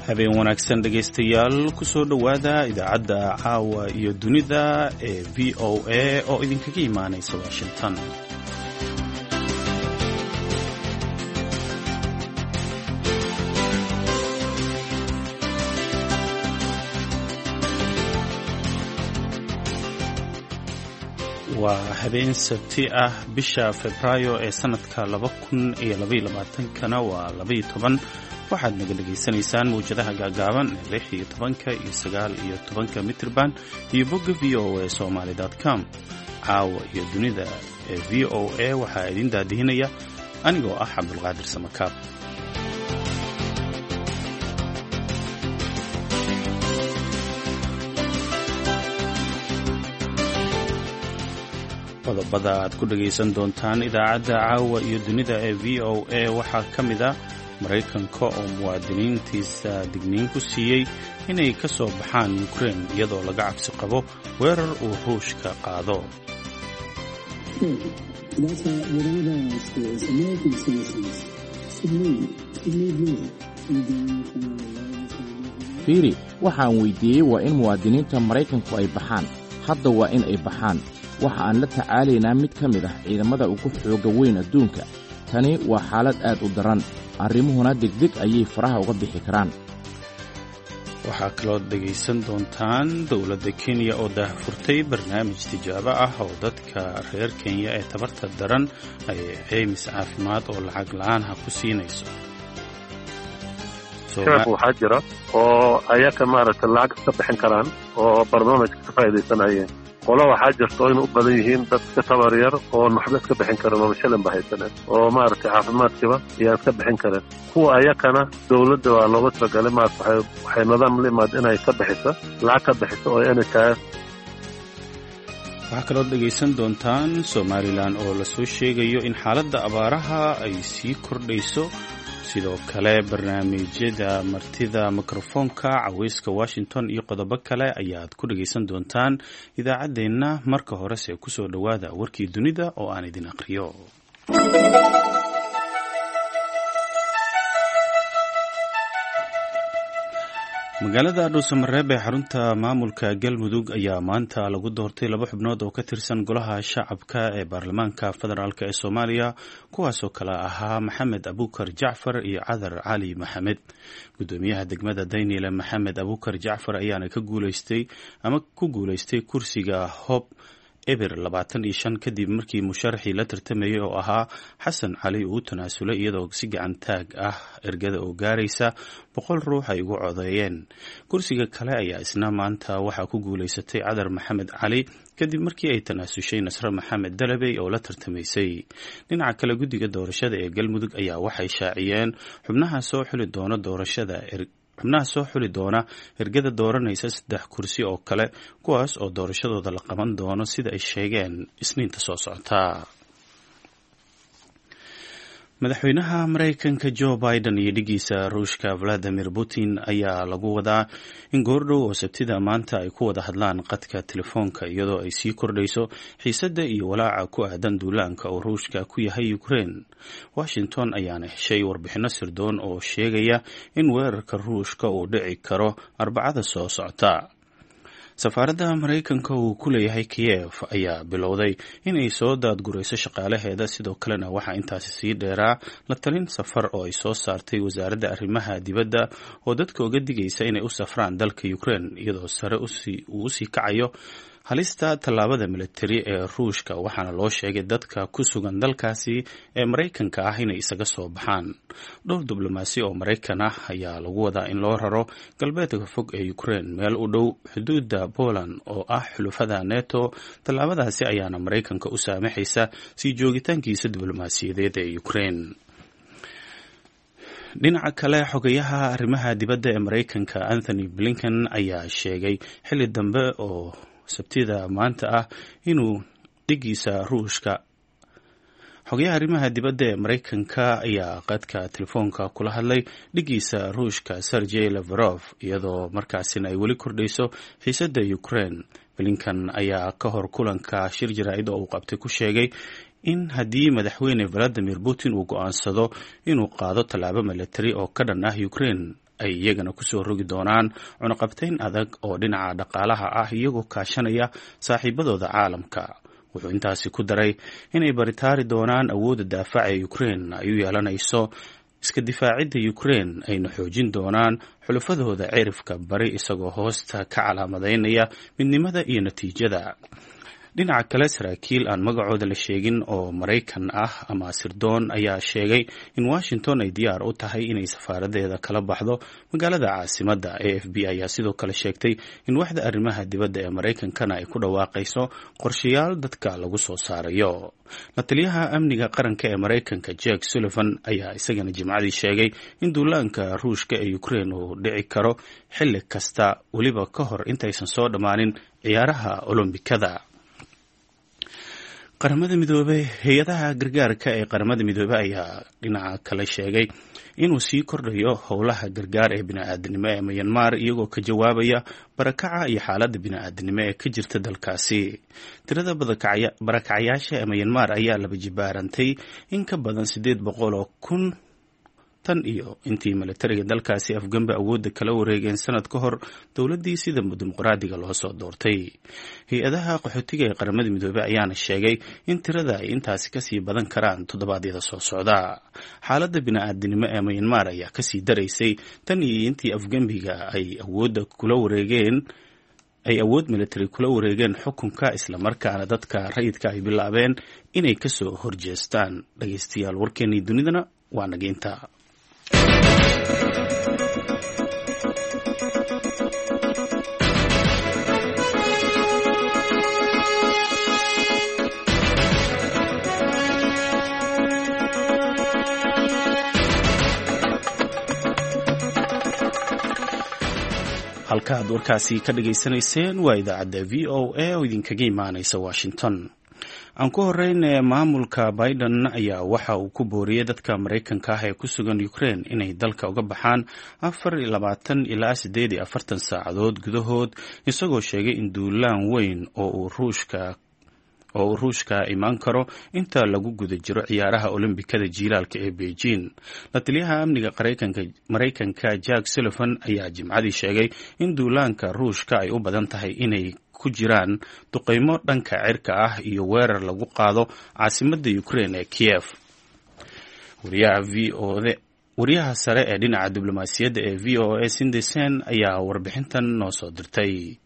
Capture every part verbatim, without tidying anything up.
habeen wanaagsan dhegaystayaal ku soo dhowaada idaacadda caawa iyo dunida ee v o a oo idinkaga imaanaysa washington. waa habeen sabti ah bisha febraayo ee sanadka laba kun iyo labaiyo labaatankana waa labaiyo toban. waxaad naga dhegaysanaysaan mawjadaha gaagaaban ee lix iyo tobanka iyo sagaal iyo tobanka mitrban iyo bogga v o a somaly com. caawa iyo dunida ee v o a waxaa idin daadihinaya anigoo ah cabdulqaadir samakaab. qodobada aad ku dhagaysan doontaan idaacadda caawa iyo dunida ee v o a waxaa ka mid ah maraykanka oo muwaadiniintiisa digniin ku siiyey inay ka soo baxaan Ukraine iyadoo laga cabsi qabo weerar uu Ruushka qaado. fiiri waxaan weydiiyey waa in muwaadiniinta maraykanku ay baxaan. hadda waa in ay baxaan. waxa aan la tacaalaynaa mid ka mid ah ciidamada ugu xooga weyn adduunka. tani waa xaalad aad u daran. arrimuhuna degdeg ayay faraha uga bixi karaan. waxaa kaloo dhegaysan doontaan dowladda Kenya oo daahfurtay barnaamij tijaabo ah oo dadka reer Kenya ee tabarta daran ay caymis caafimaad oo lacag la'aan ah ku siinayso. waxaa jira oo ayaka maaragtay lacag ka bixin karaan oo barnaamijka ka faa'iidaysanayeen. qola waxaa jirta oo in u badan yihiin dadka tabar yar oo naxda iska bixin karan oo shilin bahaysanen oo maaragtay caafimaadkiiba iyaan iska bixin karan. kuwa ayakana dowladda waa looga talagalay maaragtay waxay nidaam la imaad inay ka bixiso lacag ka bixiso oo N H I. waxaa kaloo dhegaysan doontaan Somaliland oo la soo sheegayo in xaaladda abaaraha ay sii kordhayso. sidoo kale barnaamijyada martida mikrofoonka cawayska Washington iyo qodobo kale ayaad ku dhagaysan doontaan idaacaddeenna. marka horese ku soo dhowaada warkii dunida oo aan idin aqriyo. magaalada dhuusamareeb ee xarunta maamulka galmudug ayaa maanta lagu doortay laba xubnood oo ka tirsan golaha shacabka ee baarlamaanka federaalk ee Soomaaliya, kuwaasoo kala ahaa maxamed abuukar jacfar iyo cadar cali maxamed. gudoomiyaha degmada Daynile maxamed abuukar jacfar ayaana ka guuleystay ama ku guuleystay kursiga hob eber labaatan iyo shan kadib markii musharaxii la tartamayay oo ahaa xasan cali uu tanaasulay iyadoo si gacan taag ah ergada oo gaaraysa boqol ruux ay ugu codeeyeen. kursiga kale ayaa isna maanta waxaa ku guulaysatay cadar maxamed cali kadib markii ay tanaasushay nasre maxamed dalabey oo la tartamaysay. dhinaca kale guddiga doorashada ee galmudug ayaa waxay shaaciyeen xubnaha soo xuli doona doorashada xubnaha soo xuli doona ergada dooranaysa saddex kursi oo kale, kuwaas oo doorashadooda la qaban doono sida ay sheegeen isniinta soo socota. madaxweynaha maraykanka Joe Biden iyo dhigiisa Ruushka Vladimir Putin ayaa lagu wadaa in goordhow oo sabtida maanta ay ku wada hadlaan qadka telefoonka iyadoo ay sii kordhayso xiisadda iyo walaaca ku aadan duulaanka oo Ruushka ku yahay Ukraine. Washington ayaana heshay warbixino sirdoon oo sheegaya in weerarka Ruushka uu dhici karo Arbacada soo socota. safaaradda maraykanka uu ku leeyahay Kiev ayaa bilowday inay soo daadgurayso shaqaalaheeda. sidoo kalena waxaa intaasi sii dheeraa la talin safar oo ay soo saartay wasaaradda arrimaha dibadda oo dadka uga digaysa inay u safraan dalka Ukraine iyadoo sare uu usii kacayo halista tallaabada militari ee Ruushka. waxaana loo sheegay dadka ku sugan dalkaasi ee Maraykanka ah inay isaga soo baxaan. dhowr diblomaasi oo Maraykan ah ayaa lagu wadaa in loo raro galbeedka fog ee Ukraine meel u dhow xuduudda Poland oo ah xulafada NATO. tallaabadaasi ayaana Maraykanka u saamaxaysa sii joogitaankiisa diblomaasiyadeed ee Ukraine. dhinaca kale xogayaha arrimaha dibadda ee Maraykanka Anthony Blinken ayaa sheegay xilli dambe oo sabtida maanta ah inuu dhigiisa Ruushka xogayaha arrimaha dibadda ee Maraykanka ayaa qadka telefoonka kula hadlay dhigiisa Ruushka Sergey Lavrov iyadoo markaasina ay weli kordhayso xiisadda Ukraine. Blinken ayaa ka hor kulanka shir jaraa'id oo uu qabtay ku sheegay in haddii madaxweyne Vladimir Putin uu go'aansado inuu qaado tallaabo militari oo ka dhan ah Ukraine ay iyagana kusoo rogi doonaan cunaqabtayn adag oo dhinaca dhaqaalaha ah iyagoo kaashanaya saaxiibadooda caalamka. wuxuu intaasi ku daray inay baritaari doonaan awoodda daafaca ee Ukraine ay u yeelanayso iska difaacidda Ukraine ayna xoojin doonaan xulafadooda cirifka bari isagoo hoosta ka calaamadaynaya midnimada iyo natiijada. dhinaca kale saraakiil aan magacooda la sheegin oo Maraykan ah ama sirdoon ayaa sheegay in Washington ay diyaar u tahay inay safaaradeeda kala baxdo magaalada caasimadda. A F B ayaa sidoo kale sheegtay in waxda arrimaha dibadda ee Maraykankana ay ku dhawaaqayso qorshayaal dadka lagu soo saarayo. la taliyaha amniga qaranka ee Maraykanka Jake Sullivan ayaa isagana Jimcadii sheegay in duulaanka Ruushka ee Ukraine uu dhici karo xilli kasta weliba ka hor intaysan soo dhammaanin ciyaaraha Olombikada. qaramada midoobay hay-adaha gargaarka ee qaramada midoobay ayaa dhinaca kale sheegay inuu sii kordhayo howlaha gargaar ee bini'aadanimo ee Myanmar iyagoo ka jawaabaya barakaca iyo xaaladda bini'aadanimo ee ka jirta dalkaasi. tirada barakacayaasha ee Myanmar ayaa laba jibaarantay in ka badan sideed boqol oo kun tan iyo intii militariga dalkaasi Afgambi awoodda kala wareegeen sanad ka hor dowladdii sida dimuqraadiga loo soo doortay. hay-adaha qaxootiga ee qaramada midoobay ayaana sheegay in tirada ay intaasi kasii badan karaan toddobaadyada soo socda. xaaladda bini'aadanimo ee Myanmar ayaa kasii daraysay tan iyo intii Afgambiga ay awoodda kula wareegeen ay awood military kula wareegeen xukunka islamarkaana dadka rayidka ay bilaabeen inay kasoo horjeestaan. dhageystayaal warkeenii dunidana waa nageynta. halka aad warkaasi ka dhageysanayseen waa idaacadda V O A oo idinkaga imaanaysa Washington. aan ku horreyn maamulka Biden ayaa waxa uu ku booriyay dadka Maraykanka ah ee ku sugan Ukraine inay dalka uga baxaan afar iyo labaatan ilaa siddeed iyo afartan saacadood gudahood, isagoo sheegay in duulaan weyn oo uu Ruushka oo uu Ruushka imaan karo inta lagu guda jiro ciyaaraha Olombikada jiilaalka ee Beijing. la taliyaha amniga Maraykanka Jake Sullivan ayaa Jimcadii sheegay in duulaanka Ruushka ay u badan tahay inay ku jiraan duqeymo dhanka cirka ah iyo weerar lagu qaado caasimadda Ukraine ee Kiev. wariyaha V O A wariyaha sare ee dhinaca diblomaasiyadda ee V O A Cindy Sen ayaa warbixintan noo soo dirtay.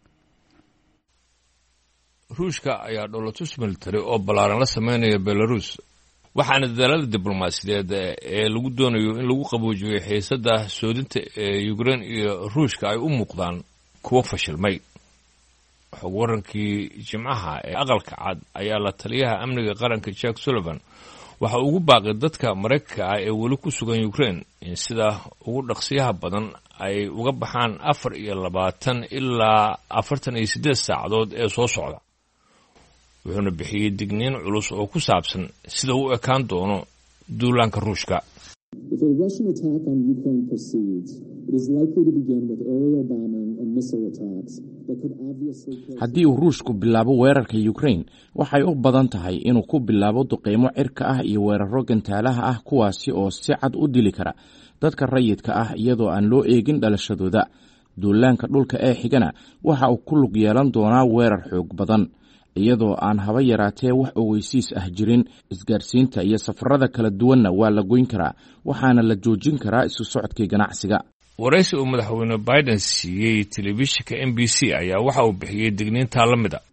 ruushka ayaa dholotus military oo ballaaran la sameynaya Belarus, waxaana dadaalada diblomaasiyadeed ee lagu doonayo in lagu qaboojiyo xiisadda soodinta ee Ukraine iyo Ruushka ay u muuqdaan kuwo fashilmay. xog warankii Jimcaha ee aqalka cad ayaa la taliyaha amniga qaranka Jake Sullivan waxa ugu baaqay dadka Maraykanka ah ee weli ku sugan Ukraine in sida ugu dhaqsiyaha badan ay uga baxaan afar iyo labaatan ilaa afartan iyo siddeed saacadood ee soo socda. wuxuuna bixiyey digniin culus oo ku saabsan sida uu ekaan doono duulaanka Ruushka. If a Russian attack on Ukraine proceeds, it is likely to begin with aerial bombing and missile attacks that could obviously kill... haddii uu Ruushku bilaabo weerarka Ukraine, waxay u badan tahay inuu ku bilaabo duqeymo cirka ah iyo weeraro gantaalaha ah kuwaasi oo si cad u dili kara dadka rayidka ah iyadoo aan loo eegin dhalashadooda. duulaanka dhulka ee xigana waxa uu ku lug yeelan doonaa weerar xoog badan, iyadoo aan haba yaraatee wax ogeysiis ah jirin. isgaarsiinta iyo safarada kala duwanna waa la goyn karaa, waxaana la joojin karaa isu socodkii ganacsiga. waraysi uu madaxweyne Biden siiyey telefishinka M B C ayaa waxa uu bixiyey digniinta la mid ah.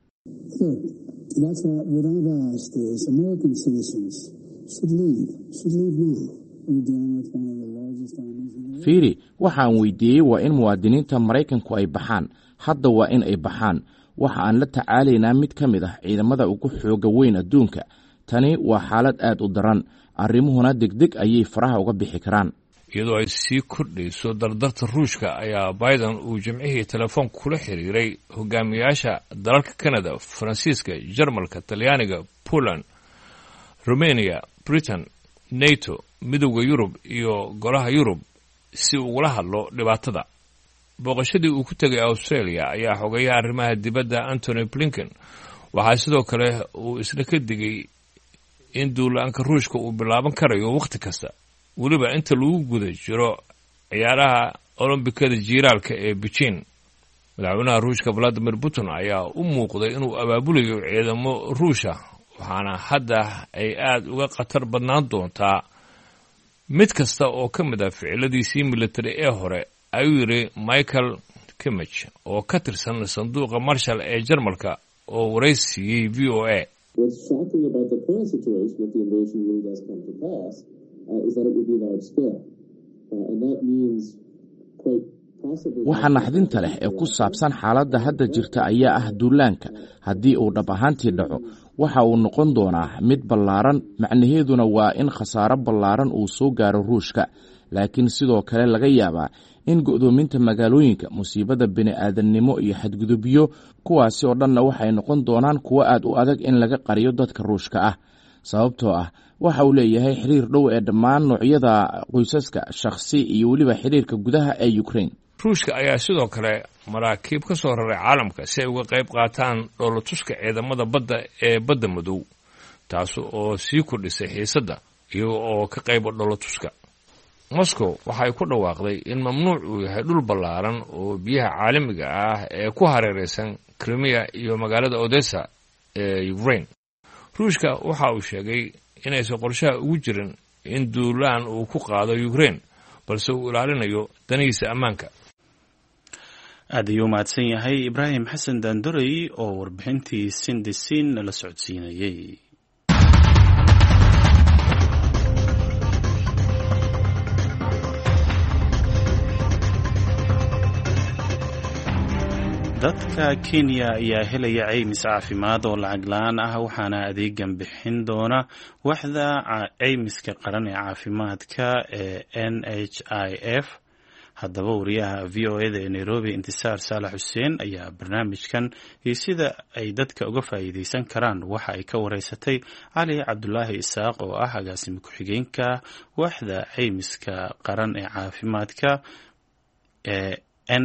fiiri, waxaan weydiiyey waa in muwaadiniinta Maraykanku ay baxaan. hadda waa in ay baxaan. waxa aan la tacaalaynaa mid ka mid ah ciidamada ugu xooga weyn adduunka. tani waa xaalad aad u daran, arrimuhuna degdeg ayay faraha uga bixi karaan. iyadoo ay sii kordhayso dardarta Ruushka ayaa Biden uu Jimcihii telefoon kula xiriiray hogaamiyaasha dalalka Canada, Faransiiska, Jarmalka, Talyaaniga, Poland, Romania, Britain, NATO, Midowga Yurub iyo Golaha Yurub si ugula hadlo dhibaatada. booqashadii uu ku tegay Australia ayaa xogeeyay arrimaha dibadda Antony Blinken. waxaa sidoo kale uu isna ka digay in duulaanka Ruushka uu bilaaban karayo waqti kasta, weliba inta lagu guda jiro ciyaaraha olombikada jiiraalka ee beijing madaxweynaha ruushka valadimir putin ayaa u muuqday inuu abaabulayo ciidamo ruusha waxaana hadda ay aad uga khatar badnaan doontaa mid kasta oo ka mid ah ficiladiisii military ee hore ayuu yidhi michael kimmich oo ka tirsan sanduuqa marshal ee jarmalka oo waraysiiyey v o a waxa naxdinta leh ee ku saabsan xaaladda hadda jirta ayaa ah duulaanka haddii uu dhab ahaantii dhaco waxa uu noqon doonaa mid ballaaran macnaheeduna waa in khasaaro ballaaran uu soo gaaro ruushka laakiin sidoo kale laga yaabaa in go'doominta magaalooyinka musiibada bini'aadannimo iyo xadgudubyo kuwaasi oo dhanna waxay noqon doonaan kuwo aad u adag in laga qariyo dadka ruushka ah sababtoo ah waxa uu leeyahay xiriir dhow ee dhammaan noocyada qoysaska shakhsi iyo weliba xiriirka gudaha ee Ukraine. ruushka ayaa sidoo kale maraakiib ka soo raray caalamka si ay uga qayb qaataan dhoolatuska ciidamada badda ee badda madow taas oo sii kordhisay xiisadda iyaga oo ka qayba dhoolatuska Moscow waxay ku dhawaaqday in mamnuuc uu yahay dhul ballaaran oo biyaha caalamiga ah ee ku hareeraysan Crimea iyo magaalada Odessa ee Ukraine. ruushka waxa uu sheegay inaysan qorshaha ugu jirin in duulaan uu ku qaado Ukraine balse uu ilaalinayo danihiisa ammaanka. aad ayuu mahadsan yahay Ibraahim Xasan Daanduray oo warbixintii Sindisin la socodsiinayay. dadka Kenya ayaa helaya caymis caafimaad oo lacag la'aan ah waxaana adeegan bixin doona waaxda caymiska qaran ee caafimaadka ee N H I F. haddaba wariyaha V O A da ee Nairobi Intisaar Saalax Xuseen ayaa barnaamijkan iyo sida ay dadka uga faa'iideysan karaan waxa ay ka wareysatay Cali Cabdulaahi Isaaq oo ah agaasime ku-xigeenka waaxda caymiska qaran ee caafimaadka ee N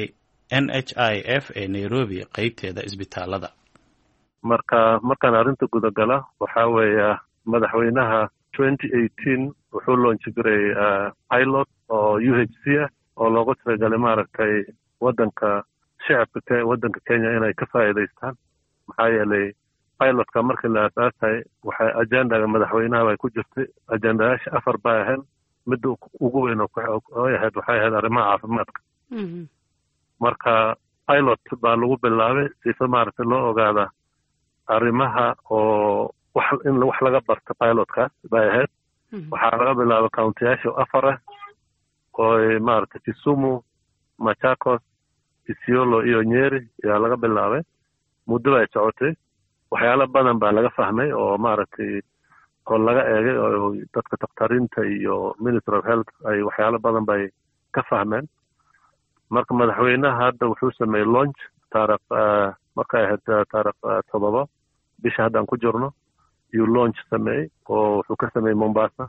H I F ee Nairobi qaybteeda isbitaalada. marka markaan arrinta gudagala waxaa weeya madaxweynaha twenty eighteen wuxuu launch garay pilot oo U H C ah oo loogu talagalay maaragtay wadanka shacabka wadanka Kenya inay ka faa'iideystaan maxaa yeelay pilotka markii la aasaasay waxay ajendaga madaxweynaha ay ku jirtay ajendayaasha afar baa ahayd mid ugu weyn oo ahayd waxay ahayd arrimaha caafimaadka. marka pilot baa lagu bilaabay sifa maaragtay loo ogaada arrimaha oo wax in wax laga barto pilotkaas bay ahayd. waxaa laga bilaabay county-yaasha afar ah oo maaragtay Kisumu, Machakos, Isiolo iyo Nyeri ayaa laga bilaabay. muddo ay socotay waxyaalo badan baa laga fahmay oo maaragtay oo laga eegay oo dadka takhtariinta iyo Ministry of Health ay waxyaalo badan bay ka fahmeen. marka madaxweynaha hadda wuxuu sameeyay launch taariikh markay ahayd taariikh todoba bisha haddaan ku jirno iyo launch sameeyay oo wuxuu ka sameeyay Mombasa.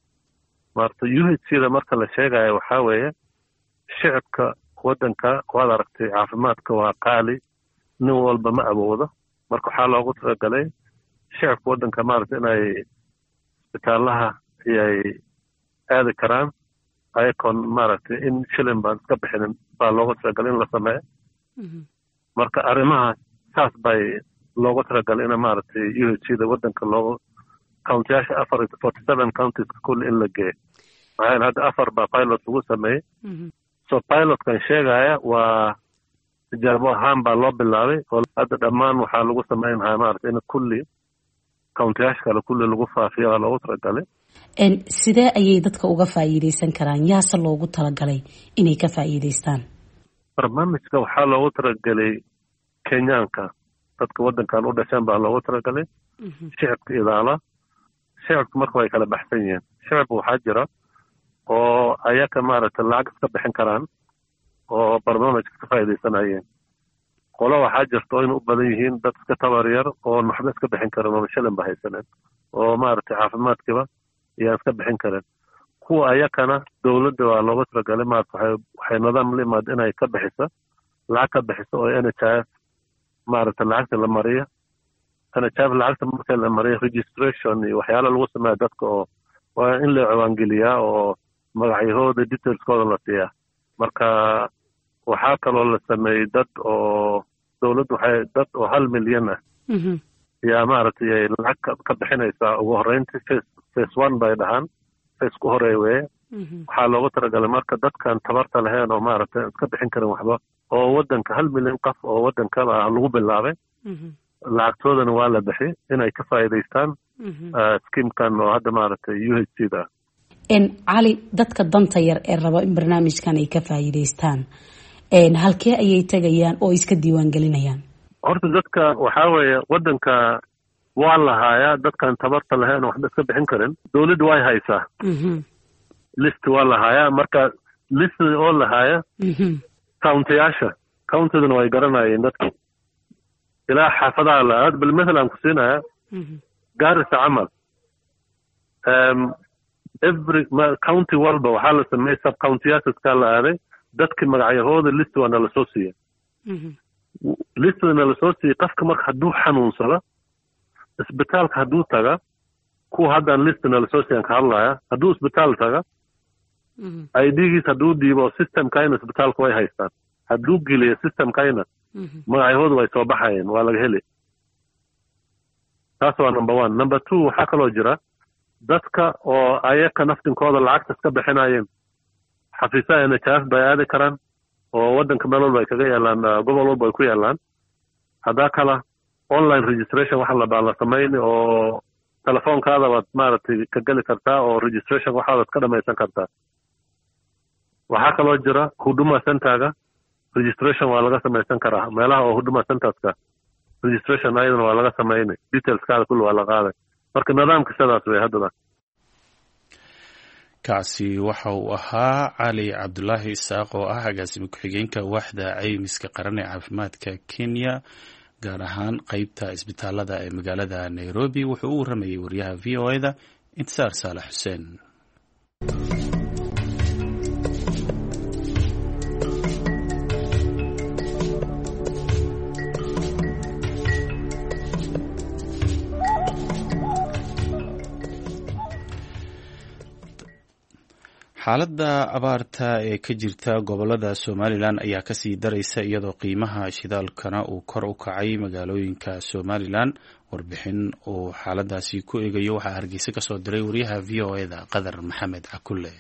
marka U H C da marka la sheegayo waxaa weeye shacabka wadanka waad aragtay caafimaadka waa qaali nin walba ma awoodo marka waxaa loogu talagalay shacabka wadanka maaragtay inay isbitaalaha ay aadi karaan ayakoon maaragtay in shilin baan iska bixinin baa loogu talagalay in la sameeyo. marka arrimaha saas bay loogu talagalay in maaragtay U H C da wadanka loogu county-yaasha afar forty seven counties kulli in la geeyo maxaa hadda afar baa pilot lagu sameeyey. so pilotkan sheegaya waa tijaabo ahaan baa loo bilaabay oo hadda dhammaan waxaa lagu sameynaya maaragtay in kulli county-yaasha kale kulli lagu faafiyo waa loogu talagalay. sidee ayay dadka uga faa'iideysan karaan yaase loogu talagalay inay ka faa'iideystaan? barnaamijka waxaa loogu talagalay Kenyaanka dadka wadankan u dhashaan baa loogu talagalay shacabka idaala shacabka marka way kala baxsan yihiin. shacabka waxaa jira oo ayaka maaragtay lacag iska bixin karaan oo barnaamijka ka faa'iideysanayeen. qolo waxaa jirta oo in u badan yihiin dad iska tabar yar oo waxba iska bixin karan oo shilin ba haysaneen oo maaragtay caafimaadkiiba iyaan iska bixin karan. kuwa ayakana dowladda waa looga talagalay maaragtay waxay nidaam la imaad inay ka bixiso lacag ka bixiso oo N H I F maaragtay lacagta la mariyo. N H I F lacagta marka la mariyo registration iyo waxyaalo lagu sameeyo dadka oo waa in la ciwaangeliyaa oo magacyahooda detailskooda la siiyaa. marka waxaa kaloo la sameeyey dad oo dawladdu waxay dad oo hal milyan ah yaa maaragtay ay lacag ka bixinaysaa ugu horreyntii face face one bay dhahaan face ku horeey weye waxaa loogu talagalay marka dadkan tabarta lahayn oo maaragtay iska bixin karin waxba oo waddanka hal milyan qof oo waddankaba lagu bilaabay lacagtoodana waa la bixi inay ka faa'iidaystaan skiimkan oo hadda maaragtay u h c da cali dadka danta yar ee raba in barnaamijkan ay ka faa'iidaystaan halkee ayay tegayaan oo iska diiwaan gelinayaan horta dadka waxaa weeye waddanka waa lahaayaa dadkan tabarta lahayn waxba iska bixin karin dawladda way haysaa list waa lahaayaa marka list oo lahaaya countiyaasha countidana way garanayeen dadka ilaa xaafadaha la aad bal mathalan ku siinaya gaarisa camal every county walba waxaa la sameeyey sub countiyaasaskaa la aaday dadkii magacyahooda list waana lasoo siiya listana lasoo siiyey qofka marka hadduu xanuunsado isbitaalka hadduu taga kuwa haddaan listana lasoo siiyan ka hadlaya hadduu isbitaal taga I D-giis hadduu dhiibo systemkayna isbitaalka way haystaan hadduu geliyo systemkayna magacyahooda way soo baxayeen waa laga heli taas waa number one number two waxaa kaloo jira dadka oo ayaka naftinkooda lacagta iska bixinayeen xafiisaha N H F bay aadi karaan oo waddanka meel walba ay kaga yaalaan gobol walba ay ku yaalaan haddaa kala online registration waxa la baa la sameyn oo telefoonkaada waad maaragtay ka geli kartaa oo registration waxaad ka dhamaysan kartaa waxaa kaloo jira huduma centerga registration waa laga samaysan karaa meelaha oo huduma centerska registration ayadana waa laga sameynay detailskaada kulli waa la qaaday marka nidaamka sidaas wey haddana kaasi waxa uu ahaa cali cabdulaahi isaaq oo ah agaasime ku-xigeenka waaxda caymiska qaran ee caafimaadka Kenya gaar ahaan qeybta isbitaalada ee magaalada Nairobi wuxuu u waramayay wariyaha V O A da Intisaar Saalax Xuseen. xaaladda abaarta ee ka jirta gobolada Somaliland ayaa kasii daraysa iyadoo qiimaha shidaalkana uu kor u kacay magaalooyinka Somaliland warbixin uu xaaladaasi ku eegayo waxaa Hargeysa ka soo diray wariyaha V O A da Qadar Maxamed Cakulle.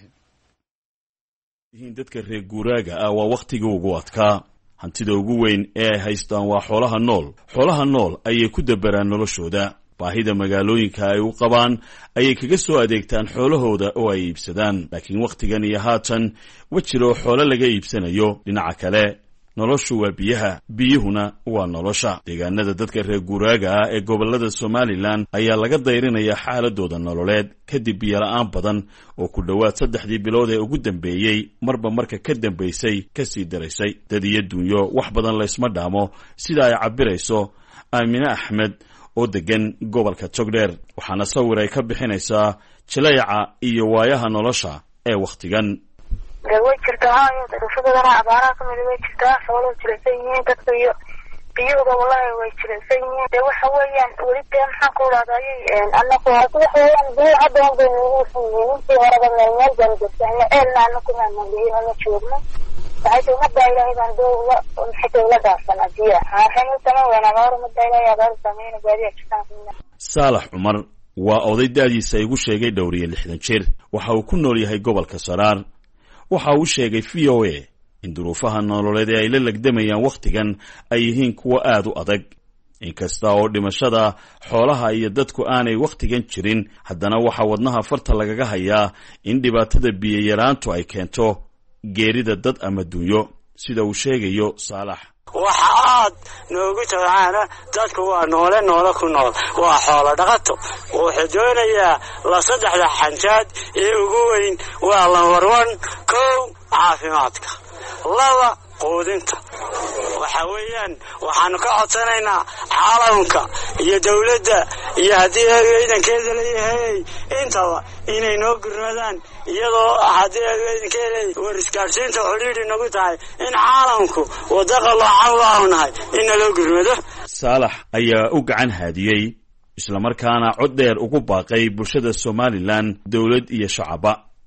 dadka reer guuraaga ah waa waqtiga ugu adkaa hantida ugu weyn ee ay haystaan waa xoolaha nool xoolaha nool ayay ku dabaraan noloshooda baahida magaalooyinka ay u qabaan ayay kaga soo adeegtaan xoolahooda oo ay iibsadaan laakiin waqtigan iyo haatan wajiro xoolo laga iibsanayo dhinaca kale noloshu waa biyaha biyuhuna waa nolosha deegaanada dadka reer guuraaga ah ee gobolada Somaliland ayaa laga dayrinaya xaaladooda nololeed kadib biyo la'aan badan oo ku dhawaad saddexdii bilood ee ugu dambeeyay marba marka ka dambeysay kasii daraysay dad iyo dunyo wax badan la isma dhaamo sida ay cabirayso Aamina Axmed oo degan gobolka Togdheer waxaana sawir ay ka bixinaysaa jilayca iyo waayaha nolosha ee waqtigan way jirtaa dadkooda abaaraha ka mid way jirtaa xoolo jirsan yihiin dadka iyo biyuga wallahi way jirsan yihiin de waxa weeyaan waliba maxaa ku raadayay annagu waxa weeyaan biyo adoon bay ugu fuudeen si horaba meel baan joogtaa eelna annagu ma biyo ma joogno waxay ma daayiray baan doola maxay la daafsan biyo waxay tamaa wana gaar ma daayiray gaar sameeyay gaariga jirtaan Saalax Umar waa oday daadiisa igu sheegay dhowriye lixdan jir waxa uu ku nool yahay gobolka Saraar waxa uu sheegay V O A in duruufaha nololeed ay la lagdamayaan waqtigan ay yihiin kuwa aad u adag inkasta oo dhimashada xoolaha iyo dadku aanay waqtigan jirin haddana waxa wadnaha farta lagaga hayaa in dhibaatada biyo yaraantu ay keento geerida dad ama dunyo sida uu sheegayo Saalax waxa aad noogu tawaana dadku waa noole noole ku nool waa xoolo dhaqato wuxuu doonayaa la saddexda xanjaad ee ugu weyn waa lawarwan kow caafimaadka laba quudinta waxa weeyaan waxaanu ka codsanaynaa caalamka iyo dawladda iyo haddii ciidankeeda leeyahay intaba inay noo gurmadaan iyadoo haddii ciidankeeda warskaarsiinta xiriir nagu tahay in caalamku wadaqa loocan waanahay in loo gurmado Saalax ayaa u gacan haadiyay isla markaana cod dheer ugu baaqay bulshada Somaliland dawlad iyo shacaba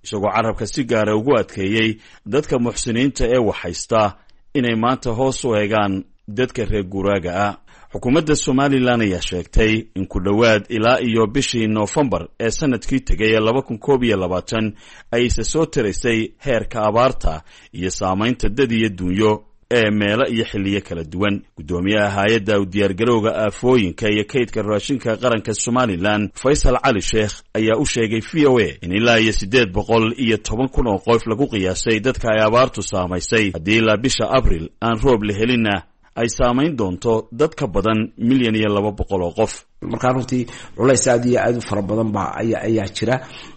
isagoo carabka si gaara ugu adkeeyey dadka muxsiniinta ee waxhaysta inay maanta hoos u eegaan dadka reer guuraaga ah. xukuumadda somalilan ayaa sheegtay in ku dhowaad ilaa iyo bishii noofembar ee sanadkii tegay ee laba kun koob iyo labaatan ayse soo tiraysay heerka abaarta iyo saamaynta dad iyo dunyo ee meelo iyo xilliyo kala duwan. guddoomiyaha hay-adda u diyaargarowga aafooyinka iyo kaydka raashinka qaranka somalilan faysal cali sheekh ayaa u sheegay v o a in ilaa iyo siddeed boqol iyo toban kun oo qof lagu qiyaasay dadka ay abaartu saamaysay, haddii ilaa bisha abril aan roob la helinna ay saamayn doonto dad ka badan milyan iyo laba boqol oo qof. markaa runtii culays aad iyo aad u fara badan baa ayaa ayaa jira.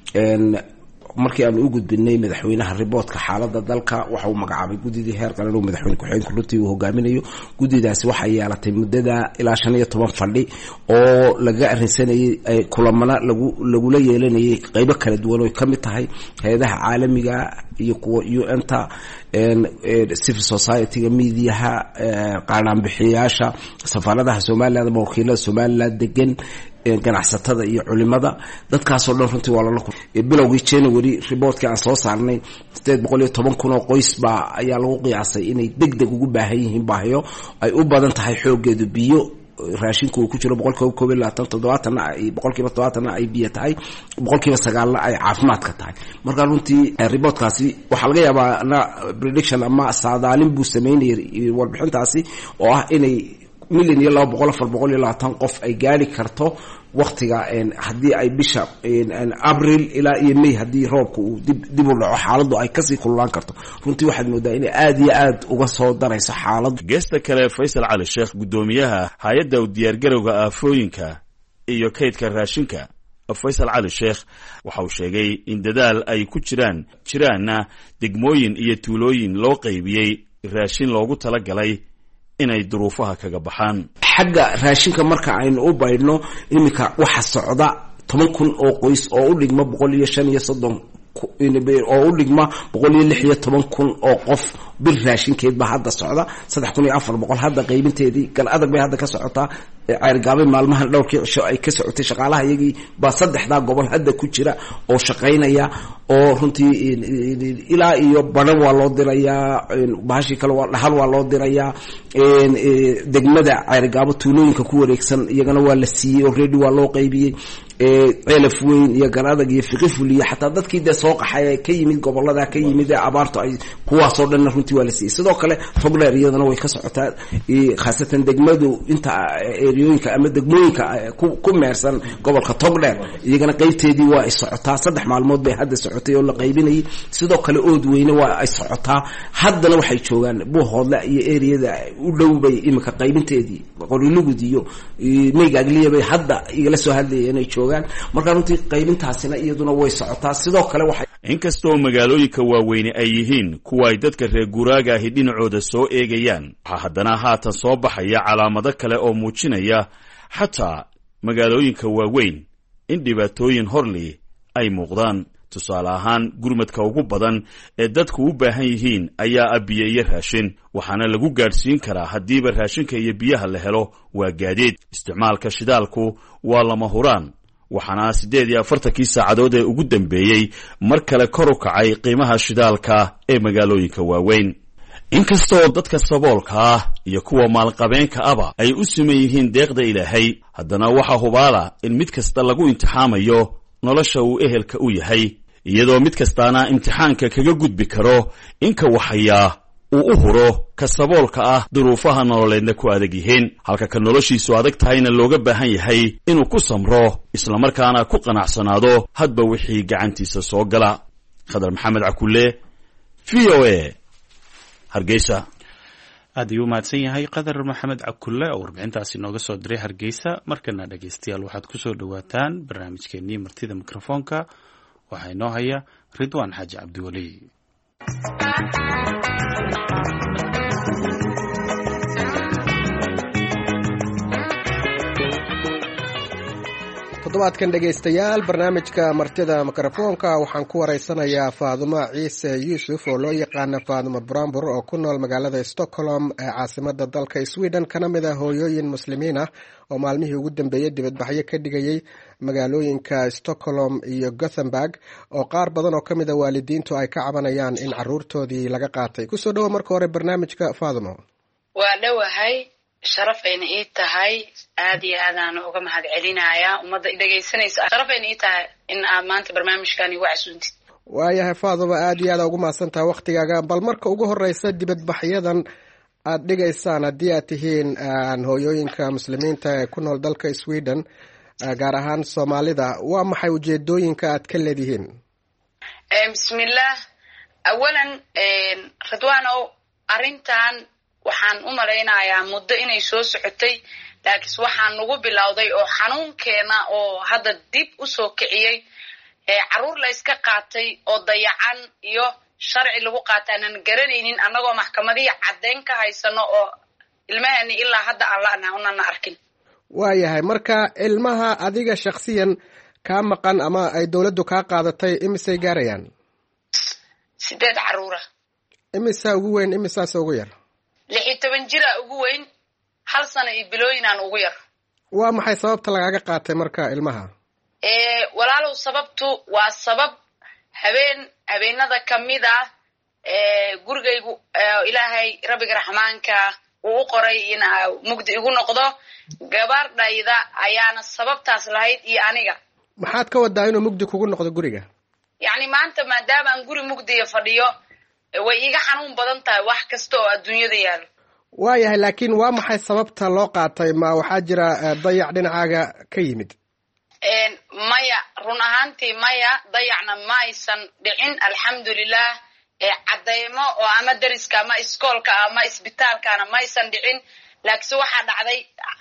markii aan u gudbinay madaxweynaha riboodka xaaladda dalka waxa uu magacaabay guddidii heer qaran oo madaxweyne ku-xigeenka runtii uu hogaaminayo. guddidaasi waxay yeelatay muddada ilaa shan iyo toban fadhi oo laga arrinsanayay kulamana lagu lagula yeelanayay qaybo kala duwan oo ka mid tahay hay-adaha caalamiga iyo kuwa U N ta, civil society-ga, miidiyaha, qaadhaanbixiyayaasha, safaaradaha Somaliland, wakiilada Somaliland degan, ganacsatada iyo culimada. dadkaasoo dhan runtii waa lala kulmay. bilowgii January reportka aan soo saarnay siddeed boqol iyo toban kun oo qoys baa ayaa lagu qiyaasay inay degdeg ugu baahan yihiin baahiyo ay u badan tahay xoogeedu biyo, raashinku uu ku jiro boqolkiiba koob iyo labaatan, toddobaatanna ay boqolkiiba toddobaatanna ay biyo tahay, boqolkiiba sagaalna ay caafimaadka tahay. marka runtii reportkaasi waxaa laga yaabaa na prediction ama saadaalin buu sameynayay warbixintaasi oo ah inay milyan iyo laba boqol afar boqol iyo labaatan qof ay gaari karto waqtiga haddii ay bisha abril ilaa iyo may haddii roobka uu dib dib u dhaco xaaladdu ay kasii kululaan karto. runtii waxaad moodaa inay aad iyo aad uga soo darayso xaaladdu. geesta kale faysal cali sheekh guddoomiyaha hay-adda u diyaargarowga aafooyinka iyo kaydka raashinka faysal cali sheekh waxa uu sheegay in dadaal ay ku jiraan jiraanna degmooyin iyo tuulooyin loo qaybiyey raashin loogu talagalay inay duruufaha kaga baxaan. xagga raashinka marka aynu u baydhno iminka waxa socda toban kun oo qoys oo u dhigma boqol iyo shan iyo soddon oo u dhigma boqol iyo lix iyo toban kun oo qof bil raashinkeed baa hadda socda. saddex kun iyo afar boqol hadda qaybinteedii gal adag bay hadda ka socotaa. ceergaabay maalmahan dhowrkii cisho ay ka socotay shaqaalaha iyagii baa saddexdaa gobol hadda ku jira oo shaqaynaya oo runtii ilaa iyo badhan waa loo dirayaa, bahashii kale waa dhahal waa loo dirayaa. degmada ceergaabo tuulooyinka ku wareegsan iyagana waa la siiyey already waa loo qaybiyey. ceelaf weyn iyo garadag iyo fiqiful iyo xataa dadkii dee soo qaxay ee ka yimid gobolada ka yimid ee abaartu ay kuwaasoo dhanna runtii waa la siiyey. sidoo kale togdheer iyadana way ka socotaa, khaasatan degmadu inta eriyooyinka ama degmooyinka ku meersan gobolka togdheer iyagana qaybteedii waa ay socotaa. saddex maalmood bay hadda socotay oo la qaybinayay. sidoo kale ood weyne waa ay socotaa. haddana waxay joogaan buuhoodle iyo eriyada u dhow bay iminka qaybinteedii qorilugud iyo meygaagliya bay hadda igala soo hadlayeen inay joogaan. marka runtii qaybintaasina iyaduna way socotaa. sidoo kale waxay inkastoo magaalooyinka waaweyne ay yihiin kuwa ay dadka reer guuraaga ahi dhinacooda soo eegayaan, waxaa haddana haatan soo baxaya calaamado kale oo muujinaya xataa magaalooyinka waaweyn in dhibaatooyin horli ay muuqdaan. tusaale ahaan gurmadka ugu badan ee dadku u baahan yihiin ayaa ah biyo iyo raashin, waxaana lagu gaadhsiin karaa haddiiba raashinka iyo biyaha la helo waa gaadiid. isticmaalka shidaalku waa lama huraan, waxaana siddeed iyo afartankii saacadood ee ugu dambeeyey mar kale kor u kacay qiimaha shidaalka ee magaalooyinka waaweyn. inkastoo dadka saboolka ah iyo kuwa maalqabeenka aba ay u siman yihiin deeqda ilaahay, haddana waxaa hubaala in mid kasta lagu imtixaamayo nolosha uu ehelka u yahay, iyadoo mid kastaana imtixaanka kaga gudbi karo inka waxayaa uu u huro ka saboolka ah duruufaha nololeedna ku adag yihiin, halka ka noloshiisu adag tahayna looga baahan yahay inuu ku samro islamarkaana ku qanacsanaado hadba wixii gacantiisa soo gala. khadar maxamed cakulle, v o a, hargeysa. aad ayuu mahadsan yahay qadar maxamed cakulle oo warbixintaasi nooga soo diray hargeysa. markana dhegaystayaal waxaad ku soo dhowaataan barnaamijkeennii martida mikrofoonka. waxaa inoo haya ridwaan xaaji cabdiweli. toddobaadkan dhegaystayaal barnaamijka martida mikrofoonka waxaan ku waraysanayaa faadumo ciise yuusuf oo loo yaqaana faadumo brambur oo ku nool magaalada stockholm ee caasimada dalka sweden kana mid ah hooyooyin muslimiin ah oo maalmihii ugu dambeeyey dibadbaxyo ka dhigayay magaalooyinka stockholm iyo gothenburg oo qaar badan oo ka mid a waalidiintu ay ka cabanayaan in caruurtoodii laga qaatay. kusoo dhawo marka hore barnaamijka faadumo. waa dhowahay, sharaf ayna ii tahay, aad iyo aadaan uga mahad celinayaa ummadda dhegaysanaysa. sharaf ayna ii tahay in aad maanta barnaamijkan igu casuuntid. waayahay faadumo, aad iyo aad ugu mahadsantahay waktigaaga. bal marka ugu horeysa dibadbaxyadan aad dhigaysaan haddii aad tihiin hooyooyinka muslimiinta ee ku nool dalka Sweden, gaar ahaan Soomaalida, waa maxay ujeedooyinka aad ka leedihiin? bismillaah, awalan Ridwaanow, arrintan waxaan u malaynayaa muddo inay soo socotay, laakiin waxaan nagu bilowday oo xanuunkeena oo hadda dib u soo kiciyay ee caruur la iska qaatay oo dayacan iyo sharci lagu qaataanan garanaynin annagoo maxkamadii caddeyn ka haysano oo ilmaheeni ilaa hadda aan la'na unana arkin. waayahay, marka ilmaha adiga shakhsiyan kaa maqan ama ay dowladdu kaa qaadatay imisay gaarayaan? sideed caruura. imisaa ugu weyn, imisaas ugu yar? lix iyo toban jira ugu weyn, hal sano iyo bilooyinaan ugu yar. waa maxay sababta lagaaga qaatay marka ilmaha? ee walaalow, sababtu waa sabab habeen habeenada kamid ah ee gurigaygu ilaahay rabbiga raxmaanka uu u qoray in mugdi igu noqdo. gabardhayda ayaana sababtaas lahayd iyo aniga. maxaad ka wadaa inuu mugdi kugu noqdo guriga? yacni maanta maadaama aan guri mugdiya fadhiyo way iga xanuun badan tahay wax kasta oo adduunyada yaalo. waayahay, laakiin waa maxay sababta loo qaatay? ma waxaa jira dayac dhinacaaga ka yimid? maya, run ahaantii maya, dayacna ma aysan dhicin alxamdulilah. cadeymo oo ama dariska ama iskoolka ama isbitaalkana ma aysan dhicin, laakiinse waxaa dhacday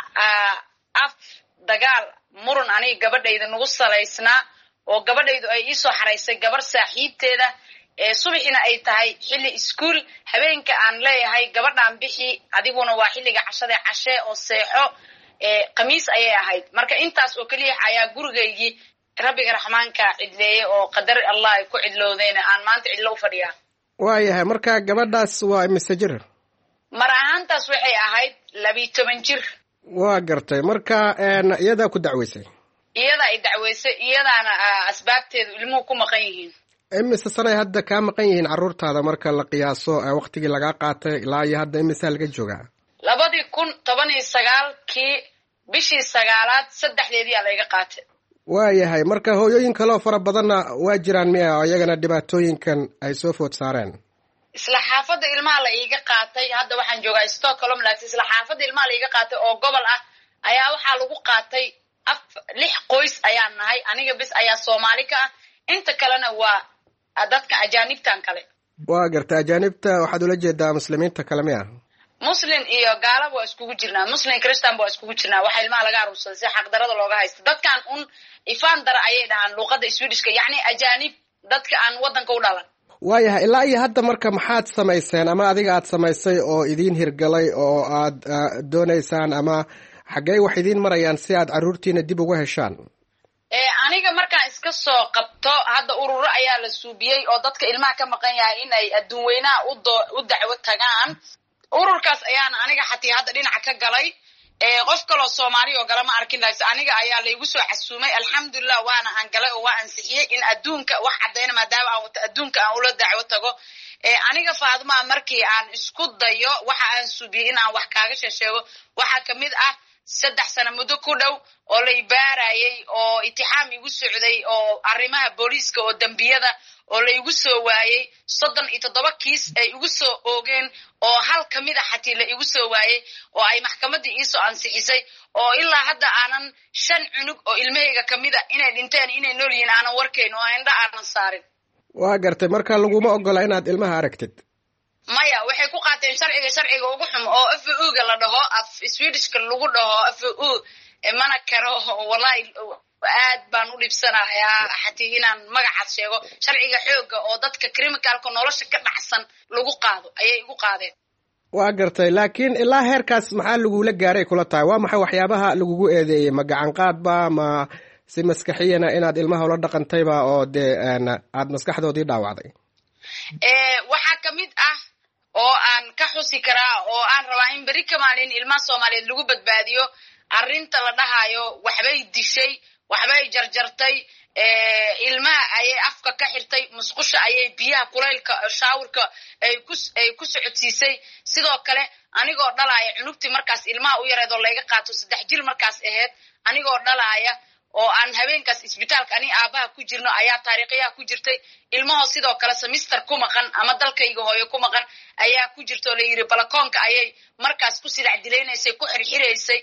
af dagaal muran aniga gabadhayda nagu salaysnaa oo gabadhaydu ay iisoo xaraysay gabar saaxiibteeda. subaxina ay tahay xilli iskuul, habeenka aan leeyahay gabadhaan bixi, adiguna waa xilliga cashada cashe oo seexo. khamiis ayay ahayd. marka intaas oo keliya ayaa gurigaygii rabbiga raxmaanka cidleeyey oo qadar allah ay ku cidloodeen aan maanta cidlo u fadhiyaa. waayahay, marka gabadhaas waa imise jir? mar ahaantaas waxay ahayd labiyo toban jir. waa gartay. marka iyadaa ku dacweysay? iyada ay dacweysay, iyadaana asbaabteedu ilmuhu ku maqan yihiin. imise sanay hadda kaa maqan yihiin caruurtaada marka la qiyaaso waktigii lagaa qaatay ilaa iyo hadda imisaa laga joogaa? labadii kun toban iyo sagaalkii bishii sagaalaad saddexdeedii aa layga qaatay. waayahay, marka hooyooyin kaleo fara badanna waa jiraan miya oo iyagana dhibaatooyinkan ay soo food saareen? isla xaafadda ilmaha la iiga qaatay, hadda waxaan joogaa Stockholm, laakiin isla xaafadda ilmaha la iiga qaatay oo gobol ah ayaa waxaa lagu qaatay af lix qoys ayaan nahay. aniga bis ayaa Soomaali ka ah, inta kalena waa dadka ajaanibtan kale. waa gartay, ajaanibta waxaad ula jeedaa muslimiinta kale miya? muslim iyo gaalaba waa iskugu jirnaa, muslim christian waa iskugu jirnaa. waxa ilmaha laga aruursaday si xaqdarada looga haysto. dadkan un ifaan dara ayay dhahaan luqadda Swedishka, yacni ajaanib, dadka aan wadanka u dhalan. waayahay, ilaa iyo hadda marka maxaad samayseen ama adiga aad samaysay oo idiin hirgalay oo aad doonaysaan, ama xaggey wax idiin marayaan si aad caruurtiina dib uga heshaan? aniga markaan iska soo qabto hadda ururo ayaa la suubiyey oo dadka ilmaha ka maqan yahay in ay adduun weynaha u dacwo tagaan. ururkaas ayaana aniga xatii hadda dhinaca ka galay. qof kaloo Soomaali oo gala ma arkin, laakiin aniga ayaa laygu soo casuumay. alxamdulilah, waana aan galay oo waa ansixiyey in adduunka wax cadeyna maadaama aan wato adduunka aan ula dacwo tago. aniga Faaduma, markii aan isku dayo waxa aan suubiyey in aan wax kaaga sheego waxaa kamid ah saddex sano muddo ku dhow oo la ibaarayay oo itixaam igu socday oo arrimaha booliiska oo dambiyada oo la igu soo waayay soddon iyo toddoba kiis ay igu soo oogeen oo hal kamid ah xatii la igu soo waayay oo ay maxkamaddii iisoo ansixisay oo ilaa hadda aanan shan cunug oo ilmahayga kamid ah inay dhinteen inay nool yihiin aanan warkayn oo indha aanan saarin. waa gartay, marka laguma ogola inaad ilmaha aragtid? maya, waxay ku qaateen sharciga sharciga ugu xum oo f u ga la dhaho, af Swedishka lagu dhaho f u. mana karo wallahi, aad baan u dhibsanayaa xatii inaan magacaas sheego. sharciga xooga oo dadka criminalka nolosha ka dhacsan lagu qaado ayay igu qaadeen. waa gartay, laakiin ilaa heerkaas maxaa lagula gaaray kula tahay? waa maxay waxyaabaha lagugu eedeeyey? ma gacan qaadba, ma si maskaxiyana inaad ilmaha ula dhaqantayba oo dee aad maskaxdoodii dhaawacday? waxaa kamid ah oo aan ka xusi karaa oo aan rabaa in beri ka maalin ilmaha soomaaliyeed lagu badbaadiyo arrinta la dhahayo waxbay dishay, waxbay jarjartay, ilmaha ayay afka ka xirtay, musqusha ayay biyaha kulaylka shaawirka ay ku ay ku socodsiisay. sidoo kale anigoo dhalaaya cunugtii markaas ilmaha u yareed oo layga qaato saddex jir markaas ahayd, anigoo dhalaaya oo aan habeenkaas isbitaalka ani aabaha ku jirno ayaa taariikhyaha ku jirtay. ilmahoo sidoo kale semister ku maqan ama dalkayga hooyo ku maqan ayaa ku jirta oo la yidhi balakoonka ayay markaas ku sidac dilaynaysay, ku xirxiraysay.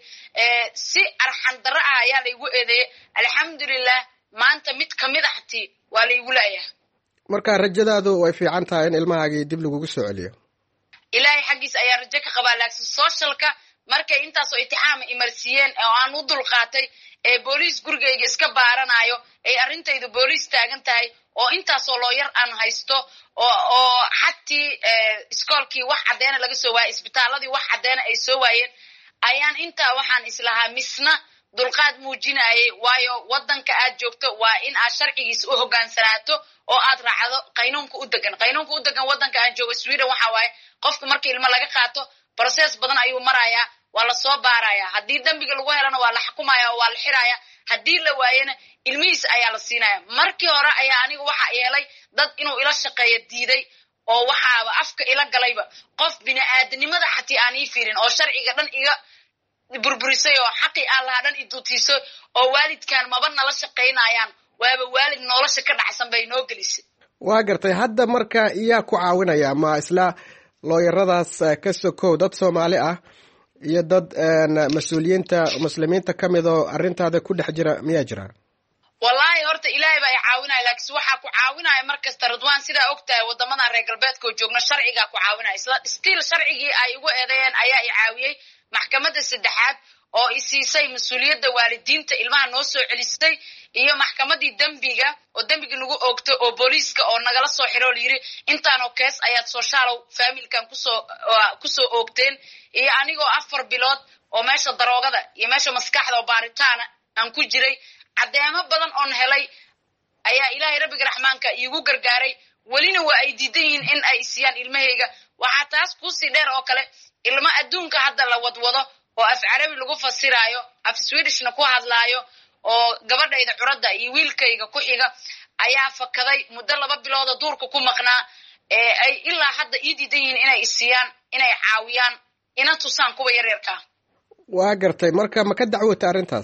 si arxan darro ah ayaa laygu eedeeyey. alxamdulilah maanta mid kamid a hatii waa laygu laayahay. marka rajadaadu way fiican tahay in ilmahaagii dib lagugu soo celiyo? ilaahay xaggiis ayaa rajo ka qabaa, laakiin socialka markay intaasoo itixaama imarsiiyeen oo aan u dulqaatay ee booliis gurigayga iska baaranayo, ay arrintaydu booliis taagan tahay, oo intaasoo looyar aan haysto, oo oo xatii iskoolkii wax caddeena laga soo waayay, isbitaaladii wax caddeena ay soo waayeen, ayaan intaa waxaan islahaa misna dulqaad muujinayay. waayo waddanka aad joogto waa in aad sharcigiisa u hoggaansanaato oo aad raacdo qaynuunka u degan. qaynuunka u degan waddanka aan joogo Sweden waxa waaye qofka markii ilmo laga qaato process badan ayuu marayaa, waa la soo baarayaa. haddii dambiga lagu helana waa la xukumaya oo waa la xirayaa. haddii la waayana ilmihiis ayaa la siinaya. markii hore ayaa aniga waxa yeelay dad inuu ila shaqeeyo diiday, oo waxaaba afka ila galayba qof bini'aadanimada xatii aan ii fiirin, oo sharciga dhan iga burburisay, oo xaqii aan lahaa dhan idutiiso, oo waalidkan maba nala shaqaynayaan, waaba waalid nolosha ka dhacsan bay noo gelisay. waa gartay. hadda marka iyaa ku caawinaya ma isla looyaradaas ka sokow dad Soomaali ah iyo dad mas-uuliyiinta muslimiinta ka mid oo arrintaada ku dhex jira miyaa jira? wallaahi horta ilaahay baa i caawinaya, laakiin waxaa ku caawinaya markasta Ridwaan, sidaa ogtahay wadamada reer galbeedka oo joogna sharcigaa ku caawinaya. still sharcigii ay igu eedeeyeen ayaa i caawiyey. maxkamadda saddexaad oo i siisay mas-uuliyadda waalidiinta ilmaha noo soo celisay, iyo maxkamadii dembiga oo dembiga nagu oogtay oo booliiska oo nagala soo xiro oo layidhi intaanoo kees ayaad sooshaalow faamilkan kusoo kusoo oogteen, iyo anigoo afar bilood oo meesha daroogada iyo meesha maskaxda oo baaritaana aan ku jiray. caddeemo badan oon helay ayaa ilaahay rabbiga raxmaanka iigu gargaaray. welina waa ay diidan yihiin in ay isiyaan ilmahayga. waxaa taas kusii dheer oo kale ilmo adduunka hadda la wadwado oo af carabi lagu fasiraayo, af swedishna ku hadlaayo, oo gabadhayda curadda iyo wiilkayga ku xiga ayaa fakaday muddo laba bilooda duurka ku maqnaa. ee ay ilaa hadda ii diidan yihiin inay isiyaan, inay caawiyaan, ina tusaan kuwa yaryarkaa. waa gartay. marka ma ka dacwota arrintaas?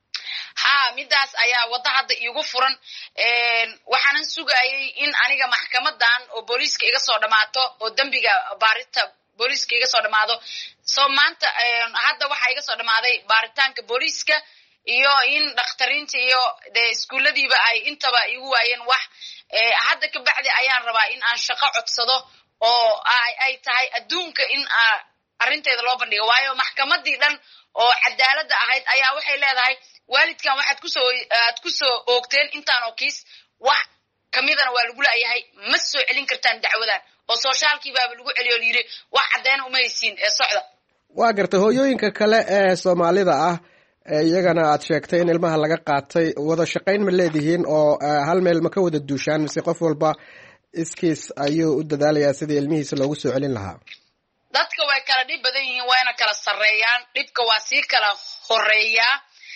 ha midaas ayaa wadda hadda iigu furan. waxaanan sugayay in aniga maxkamadan oo booliiska iga soo dhammaato, oo dembiga baarinta booliiska iga soo dhammaado. so maanta hadda waxaa iga soo dhammaaday baaritaanka booliiska, iyo in dhakhtariinta iyo de iskuulladiiba ay intaba igu waayeen wax. hadda ka bacdi ayaan rabaa in aan shaqo codsado, oo ay tahay adduunka in arrinteeda loo bandhigo. waayo maxkamadii dhan oo cadaaladda ahayd ayaa waxay leedahay waalidkan waxaad kusoo aad kusoo oogteen intaan oo kiis, wax kamidana waa lagu laayahay, ma soo celin kartaan dacwadan. oo soshaalkii baaba lagu celiyo layidhi wax caddeena uma haysiin ee socda. waa gartay. hooyooyinka kale ee Soomaalida ah iyagana aad sheegtay in ilmaha laga qaatay, wada shaqayn ma leedihiin oo hal meel ma ka wada duushaan, mise qof walba iskiis ayuu u dadaalayaa sidii ilmihiisa loogu soo celin lahaa? dadka way kala dhib badan yihiin, wayna kala sarreeyaan, dhibka waa sii kala horeeyaa.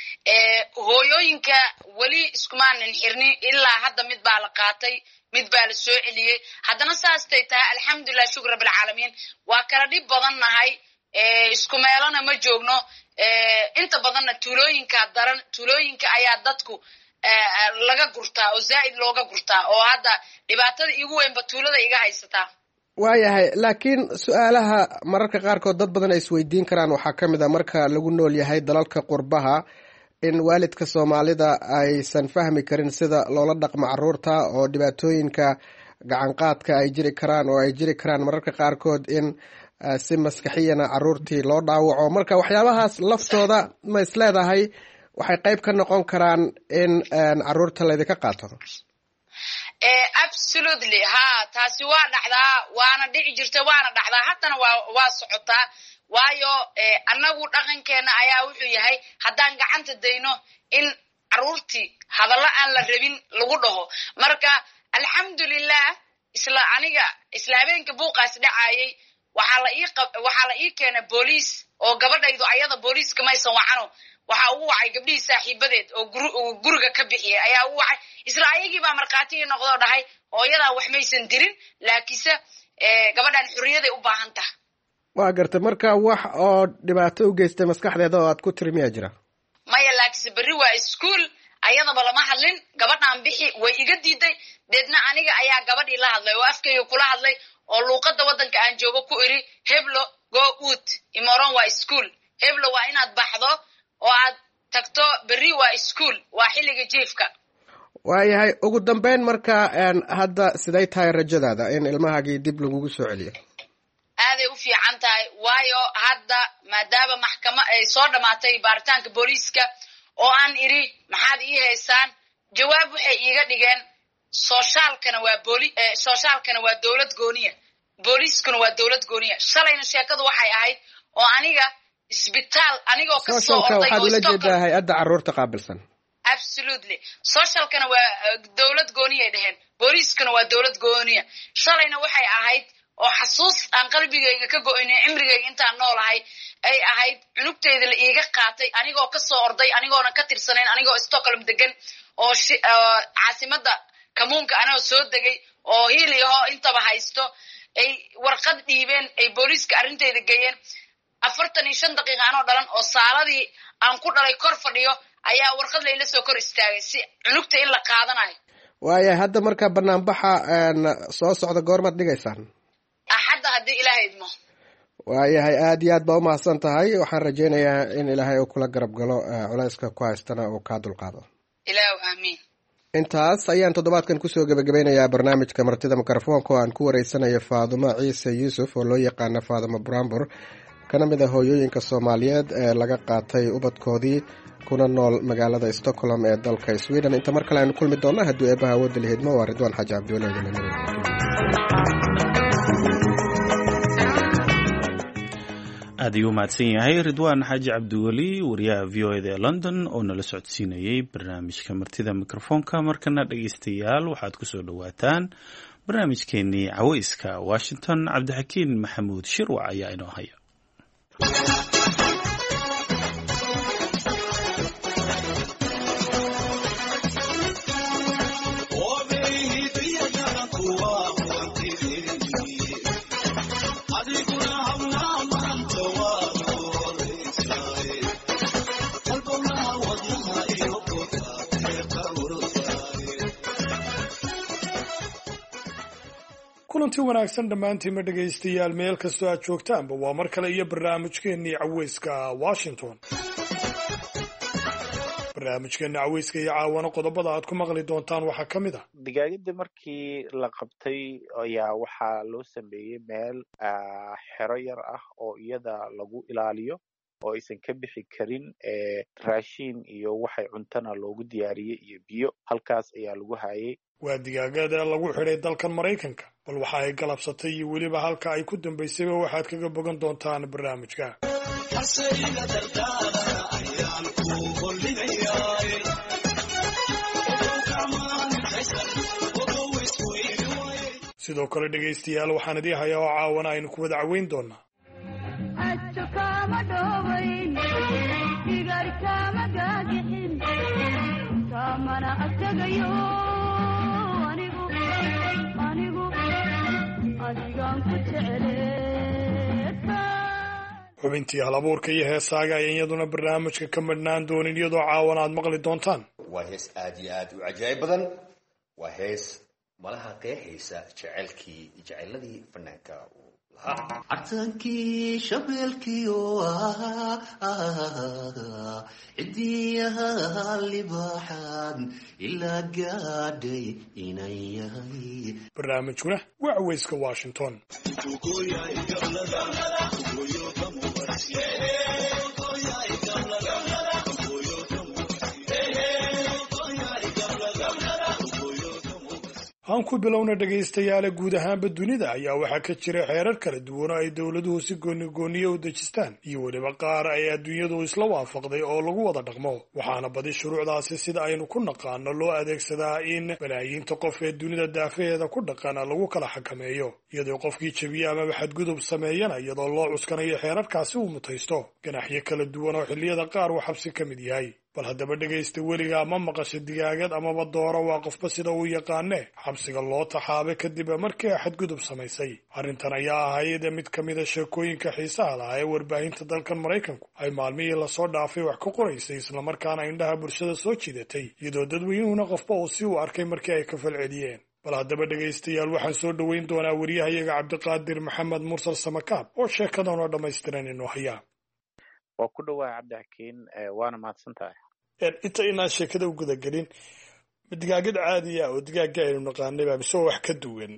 hooyooyinka weli iskumaanan xirnin, ilaa hadda mid baa la qaatay, mid baa la soo celiyey. haddana saastay tahay alxamdulilah shukr rabbilcaalamiin waa kala dhib badan nahay. isku meelona ma joogno. inta badanna tuulooyinka daran, tuulooyinka ayaa dadku laga gurtaa oo zaa'id looga gurtaa, oo hadda dhibaatada iigu weynba tuulada iga haysataa. waayahay. laakiin su-aalaha mararka qaarkood dad badan ay isweydiin karaan waxaa ka mid a marka lagu nool yahay dalalka qurbaha, in waalidka Soomaalida aysan fahmi karin sida loola dhaqmo carruurta, oo dhibaatooyinka gacanqaadka ay jiri karaan, oo ay jiri karaan mararka qaarkood in si maskaxiyana carruurtii loo dhaawaco. marka waxyaabahaas laftooda ma is leedahay waxay qayb ka noqon karaan in carruurta laydinka qaato? absolutely ha taasi waa dhacdaa, waana dhici jirta, waana dhacdaa, haddana waa waa socotaa. waayo annagu dhaqankeena ayaa wuxuu yahay haddaan gacanta dayno in caruurtii hadallo aan la rabin lagu dhaho marka alxamdulilah isla aniga isla habeenka buuqaas dhacayay waxaa la ii waxaa la ii keenay booliis oo gabadhaydu ayada booliiska maysan wacano waxaa ugu wacay gabdhihii saaxiibadeed oo guriga ka bixiyay ayaa ugu wacay isla ayagii baa markhaati ii noqdoo dhahay hooyadaa wax maysan dirin laakiinse gabadhan xurriyaday u baahan taha waa gartay marka wax oo dhibaato u geystay maskaxdeeda oo aad ku tiri miyaa jira maya laakiinse berri waa iskuol ayadaba lama hadlin gabadhaan bixi way iga diiday deedna aniga ayaa gabadhii la hadlay oo afkayga kula hadlay oo luuqadda waddanka aan joogo ku iri heblo go ut imoron waa iskuol heblo waa inaad baxdo oo aad tagto berri waa iskuol waa xilliga jiifka waayahay ugu dambeyn marka hadda siday tahay rajadaada in ilmahaagii dib lagugu soo celiyo aaday u fiican tahay waayo hadda maadaama maxkama ay soo dhammaatay baaritaanka booliiska oo aan iri maxaad ii haysaan jawaab waxay iiga dhigeen soshaalkana waa booli soshaalkana waa dowlad gooniya booliiskuna waa dowlad gooniya shalayna sheekadu waxay ahayd oo aniga isbitaal anigoo ka soo orday waxaad ula jeedaa hay-adda carruurta qaabilsan absolutely socialkana waa dowlad gooniyay dhaheen booliiskana waa dowlad gooniya shalayna waxay ahayd oo xasuus aan qalbigayga ka go-inay cimrigayga intaan noolahay ay ahayd cunugteyda la iiga qaatay anigoo ka soo orday anigoona ka tirsanayn anigoo stockholm degan oo caasimada kamuunka anoo soo degay oo hiiliyaho intaba haysto ay warqad dhiibeen ay booliiska arrinteyda geeyeen afartan iyo shan daqiiqa anoo dhalan oo saaladii aan ku dhalay kor fadhiyo ayaa warqad layla soo kor istaagay si cunugta in la qaadanayo waayahay hadda marka banaanbaxa soo socda goormaad dhigaysaan axadda haddii ilaahay idmo waayahay aad iyo aad baa umahadsan tahay waxaan rajaynayaa in ilaahay uu kula garab galo culayska ku haystana uu kaa dulqaado ilaahu aamiin intaas ayaan toddobaadkan kusoo gebagabeynayaa barnaamijka martida mikrofoonka oo aan ku wareysanayo faadumo ciise yuusuf oo loo yaqaana faadumo brambur kana mid a hooyooyinka soomaaliyeed ee laga qaatay ubadkoodii kuna nool magaalada stockholm ee dalka sweden inta mar kale aynu kulmi doonna hadduu eebaha awoodda la hidmo waa ridwaan xaaji cabdiwalaadan aad ayuu mahadsan yahay ridwaan xaaji cabdiweli wariyaha v o eda ee london oo nala socodsiinayey barnaamijka martida mikrofoonka markana dhegeystayaal waxaad kusoo dhowaataan barnaamijkeenii caweyska washington cabdixakiin maxamuud shirwac ayaa inoo haya kulanti wanaagsan dhammaantiinma dhegaystayaal meel kastoo aad joogtaanba waa mar kale iyo barnaamijkeennii caweyska washington barnaamijkeena caweyska iyo caawana qodobada aad ku maqli doontaan waxaa ka mid ah digaagada markii la qabtay ayaa waxaa loo sameeyey meel xero yar ah oo iyada lagu ilaaliyo oo aysan ka bixi karin raashiin iyo waxay cuntana loogu diyaariyey iyo biyo halkaas ayaa lagu hayay waa digaagada lagu xidhay dalkan maraykanka bal waxa ay galabsatay iyo weliba halka ay ku dambaysayba waxaad kaga bogan doontaan barnaamijka sidoo kale dhegaystayaal waxaan idii hayaa oo caawana aynu ku wada caweyn doonaa xubintii halabuurka iyo heesaaga ayaan iyaduna barnaamijka ka madhnaan doonin iyadoo caawana aad maqli doontaan waa hees aad iyo aad u cajaa'ib badan waa hees malaha qeexaysa jecelkii jeceladii fanaanka uu lahaa cartaankii shabeelkii oo ahaa cidiyaha libaaxaan ilaa gaadhay inan yahay barnaamijkuna waa caweyska washington aan ku bilowna dhegaystayaale guud ahaanba dunida ayaa waxaa ka jira xeerar kala duwan oo ay dowladuhu si gooni gooniye u dejistaan iyo weliba qaar ay adduunyadu isla waafaqday oo lagu wada dhaqmo waxaana badi shuruucdaasi sida aynu ku naqaano loo adeegsadaa in malaayiinta qof ee dunida daafaheeda ku dhaqana lagu kala xakameeyo iyadoo qofkii jabiye amaba xadgudub sameeyana iyadoo loo cuskanayo xeerarkaasi uu mutaysto ganaxyo kala duwan oo xilliyada qaar uu xabsi ka mid yahay bal haddaba dhegaysta weligaa ma maqasha digaagad amaba dooro waa qofba sida uu yaqaane xabsiga loo taxaabay kadib markii ay xadgudub samaysay arrintan ayaa ahayd mid ka mida sheekooyinka xiisaha lahaa ee warbaahinta dalkan maraykanku ay maalmihii lasoo dhaafay wax ka qoraysay islamarkaana indhaha bulshada soo jiidatay iyadoo dadweynuhuna qofba uu si uu arkay markii ay ka falceliyeen bal haddaba dhegaystayaal waxaan soo dhoweyn doonaa wariyahayaga cabdiqaadir maxamed mursal samakaab oo sheekadan oo dhammaystiran inoo hayaa waa ku dhawaa cabdixakiin waana mahadsan tahay inta inaan sheekada u gudagelin digaagad caadiya oo digaaga aynu naqaanay baa mise wax ka duwan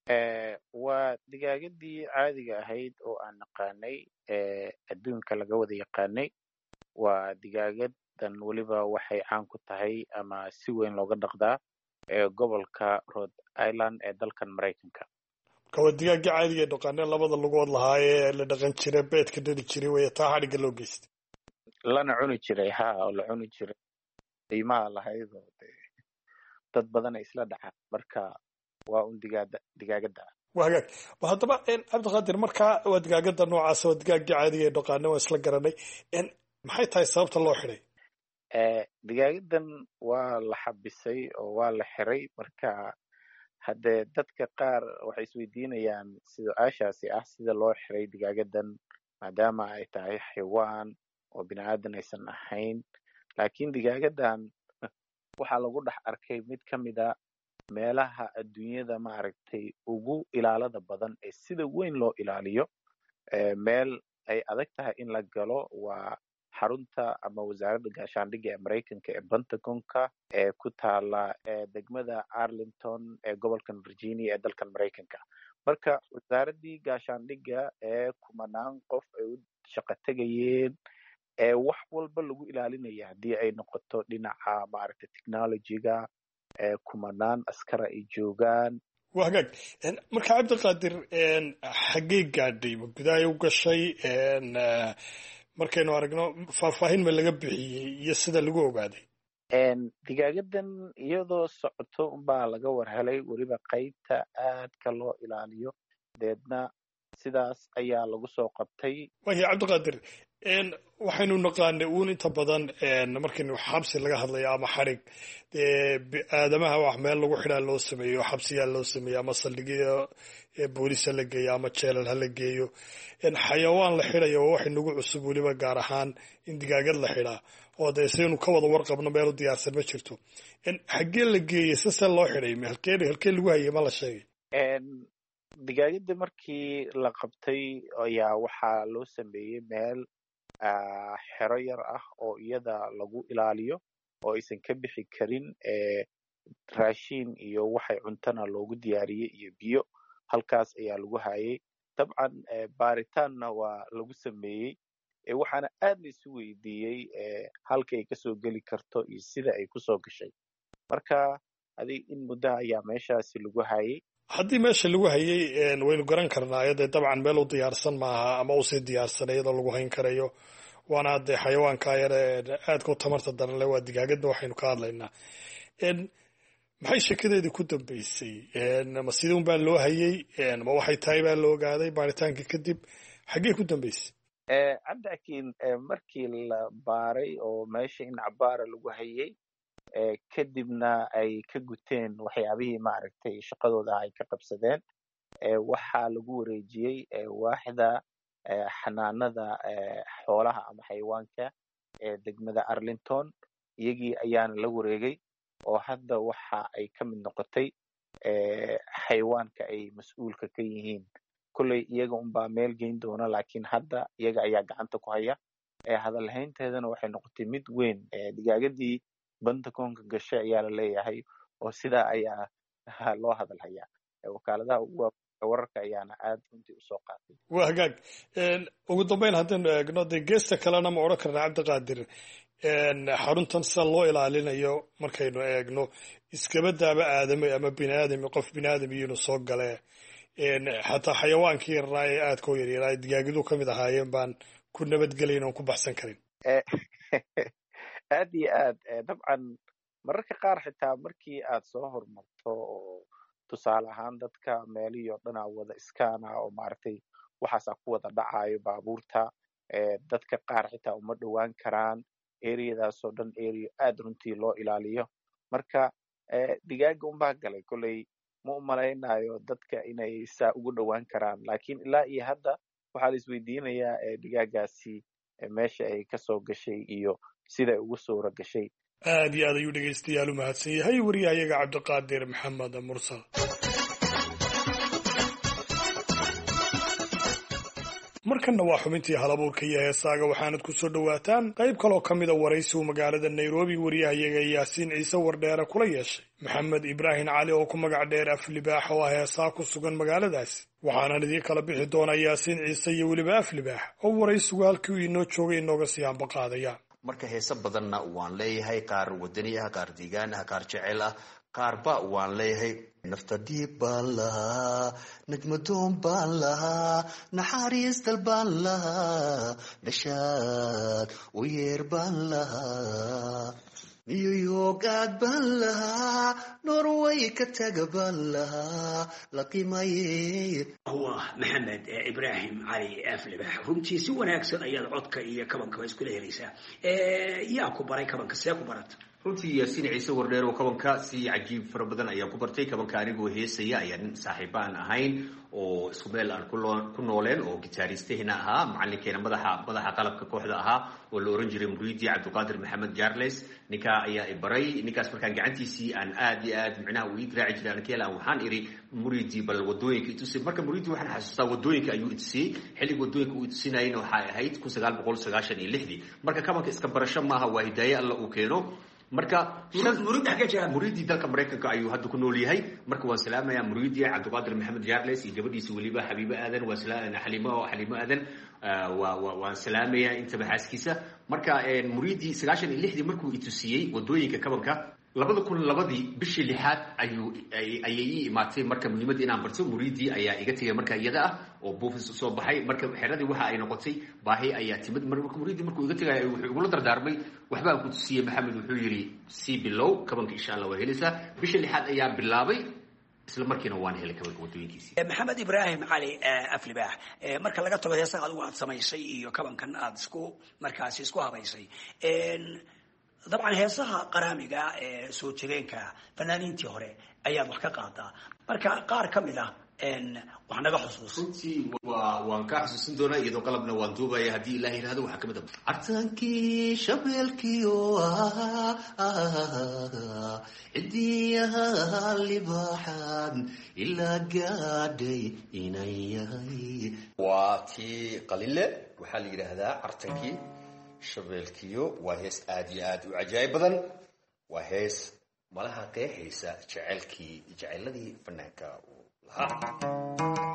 waa digaagadii caadiga ahayd oo aan naqaanay adduunka laga wada yaqaanay waa digaagadan weliba waxay caan ku tahay ama si weyn looga dhaqdaa gobolka Rhode Island ee dalkan Maraykanka kawa digaaga caadiga ee dhaqaanay labada lugood lahaa ee la dhaqan jiray beedka dhali jiray way taa xariga loo geystay lana cuni jiray ha oo la cuni jiray qiimaha lahayd oo dad badan isla dhaca marka waa un digaagada digaagada wagaag ba hadaba in cabdiqaadir marka waa digaagada noocaas oo digaaga caadiga ee dhaqaanay waa isla garanay in maxay tahay sababta loo xiray ee digaagadan waa la xabisay oo waa la xiray marka haddee dadka qaar waxay isweydiinayaan su-aashaasi ah sida loo xiray digaagadan maadaama ay tahay xayawaan oo bini'aadan aysan ahayn laakiin digaagadan waxaa lagu dhex arkay mid ka mid a meelaha adduunyada maaragtay ugu ilaalada badan ee sida weyn loo ilaaliyo meel ay adag tahay in la galo waa xarunta ama wasaaradda gaashaandhigga ee Maraykanka ee Pentagonka ee ku taala degmada Arlington ee gobolkan Virginia ee dalkan Maraykanka marka wasaaraddii gaashaandhigga ee kumanaan qof ay u shaqo tagayeen ee wax walba lagu ilaalinaya haddii ay noqoto dhinaca maaragtay technology-ga ee kumanaan askar ay joogaan wagaag marka cabdiqaadir xaggee gaadhay gudahay u gashay markaynu aragno faahfaahin ma laga bixiyey iyo sida lagu ogaaday digaagadan iyadoo socoto unbaa laga war helay weliba qaybta aadka loo ilaaliyo deedna sidaas ayaa lagu soo qabtay waya cabdiqaadir waxaynu naqaanay uun inta badan markaynu xabsi laga hadlayo ama xarig aadamaha wax meel lagu xidhaa loo sameeyo xabsiyaa loo sameeyo ama saldhigyo booliis ha la geeyo ama jeelal ha la geeyo xayawaan la xidhayo oo waxay nagu cusub weliba gaar ahaan in digaagad la xidhaa oo dee saynu ka wada warqabno meel u diyaarsan ma jirto xaggee la geeyey sase loo xidhay halkee halkee lagu hayay ma la sheegay digaagada markii la qabtay ayaa waxaa loo sameeyey meel xero yar ah oo iyada lagu ilaaliyo oo aysan ka bixi karin raashin iyo waxay cuntana loogu diyaariyey iyo biyo halkaas ayaa lagu hayay dabcan baaritaanna waa lagu sameeyey waxaana aad la isu weydiiyey halka ay kasoo geli karto iyo sida ay kusoo gashay marka adig in muddaha ayaa meeshaasi lagu hayay haddii meesha lagu hayay waynu garan karnaa dee dabcan meel u diyaarsan maaha ama usii diyaarsan iyadoo lagu hayn karayo waana dee xayawaanka yar aadka u tamarta daran leh waa digaagadda waxaynu ka hadlaynaa maxay sheekadeedii ku dambeysay ma sidii un baa loo hayay ma waxay tahay baa la ogaaday baaritaankii kadib xaggee ku dambeysay cabdiakiin markii la baaray oo meesha in cabaara lagu hayay kadibna ay ka guteen waxyaabihii maaragtay shaqadooda ay ka qabsadeen waxaa lagu wareejiyey waaxda xanaanada xoolaha ama xayawaanka ee degmada Arlington iyagii ayaana la wareegay oo hadda waxa ay ka mid noqotay xayawaanka ay mas'uulka ka yihiin kulley iyaga unbaa meel geyn doona laakiin hadda iyaga ayaa gacanta ku haya hadal haynteedana waxay noqotay mid weyn digaagadii Pentagonka gashay ayaa la leeyahay oo sidaa ayaa loo hadal hayaa wakaaladaha ugu wararka ayaana aad runtii usoo qaatay waa hagaag ugu dambeyn haddaynu eegno dee geesta kalena ma odhan karnaa cabdiqaadir xaruntan sida loo ilaalinayo markaynu eegno iskabadaaba aadamay ama biniaadami qof biniaadami inuu soo gale xataa xayawaankii yaraa ee aadka u yaryaraa digaagidu ka mid ahaayeen baan ku nabadgelayn oon ku baxsan karin aad iyo aad dabcan mararka qaar xitaa markii aad soo hormarto oo tusaale ahaan dadka meelihii oo dhan aa wada iskaana oo maaragtay waxaasaa ku wada dhacayo baabuurta dadka qaar xitaa uma dhowaan karaan ereyadaasoo dhan ereyo aad runtii loo ilaaliyo marka digaaga unbaa galay kolley ma u malaynayo dadka inay saa ugu dhowaan karaan laakiin ilaa iyo hadda waxaa la isweydiinayaa digaagaasi meesha ay kasoo gashay iyo siday ugu suura gashay aad iyo aad ayuu dhegaystayaal u mahadsan yahay wariyahayaga cabdiqaadir maxamed mursal markanna waa xubintii halabuurka iyo heesaaga waxaanad ku soo dhowaataan qayb kaloo ka mida waraysi uu magaalada nairobi wariyahayaga yaasiin ciise wardheere kula yeeshay maxamed ibraahim cali oo ku magac dheer aflibaax oo ah heesaa ku sugan magaaladaasi waxaanan idiin kala bixi doonaa yaasiin ciise iyo weliba aflibaax oo waraysigu halkii uu inoo joogay inooga sii hambaqaadaya marka heese badanna waan leeyahay qaar wadani ah qaar deegaan ah qaar jecel ah qaarba waan leeyahay nafta dhiib baan lahaa najmadoon baan lahaa naxariis dal baan lahaa dhashaad u yeer baan lahaa new york aad baan lahaa norway ka taga baan lahaa la qiimaye waa maxamed ibraahim cali aflibax runtii si wanaagsan ayaad codka iyo kabankaba iskula helaysaa yaa ku baray kabanka see ku barata runtii yaasiin ciise wardheer oo kabanka si cajiib fara badan ayaa ku bartay kabanka anigoo heesaya ayaa nin saaxiibaan ahayn oo isku meel aan ku nooleen oo gitaaristahina ahaa macalinkeena madaxa madaxa qalabka kooxda ahaa oo la oran jiray muriidi cabdiqaadir maxamed jarles ninkaa ayaa i baray ninkaas markaan gacantiisii aan aad iyo aad micnaha uu ii garaaci jiray ankeela waxaan iri muriidi bal wadooyinka itusay marka muriidi waxaan xasuustaa wadooyinka ayuu itusiyey xilliga wadooyinka uu itusinayna waxay ahayd kun sagaal boqol sagaashan iyo lixdii marka kabanka iska barasho maaha waa hidaaye alla uu keeno marka muriidi dalka maraykanka ayuu hadda ku nool yahay marka waan salaamayaa muriidi cabdiqaadir maxamed jarles iyo gabadhiisa weliba xabiibo aadan waa xaliimo xaliimo aadan waan salaamayaa intaba xaaskiisa marka muriidi sagaashan iyo lixdii markuu itusiyey wadooyinka kabanka labada kun labadii bishii lixaad ayuu ayay ii imaatay marka muhiimadda inaan barto muriidi ayaa iga tegay marka iyada ah oo buufis soo baxay marka xeradii waxa ay noqotay baahi ayaa timid marka muriidi markuu iga tegay wuxuu igula dardaarmay waxbaan ku tusiyey maxamed wuxuu yidhi sii bilow kabanka insha allah waa helaysaa bishii lixaad ayaa bilaabay isla markiina waan helay kabanka wadooyinkiisii maxamed ibraahim cali aflibaax marka laga tago heesaha adigu aad samaysay iyo kabankan aad isku markaasi isku habaysay dabcan heesaha qaraamiga ee soo jireenka fanaaniintii hore ayaad wax ka qaadaa marka qaar ka mid ah wax naga xusuus runtii waa waan ka xasuusin doonaa iyadoo qalabna waan duubaya haddii ilaah yidhahdo waxaa ka mid ah cartaankii shabeelkii oo ah cidiyaha libaaxan ilaa gaadhay inan yahay waa tii qalile waxaa la yidhaahdaa cartankii shabeelkiyo waa hees aad iyo aad u cajaa'ib badan waa hees malaha qeexaysa jecelkii jeceladii fanaanka uu lahaa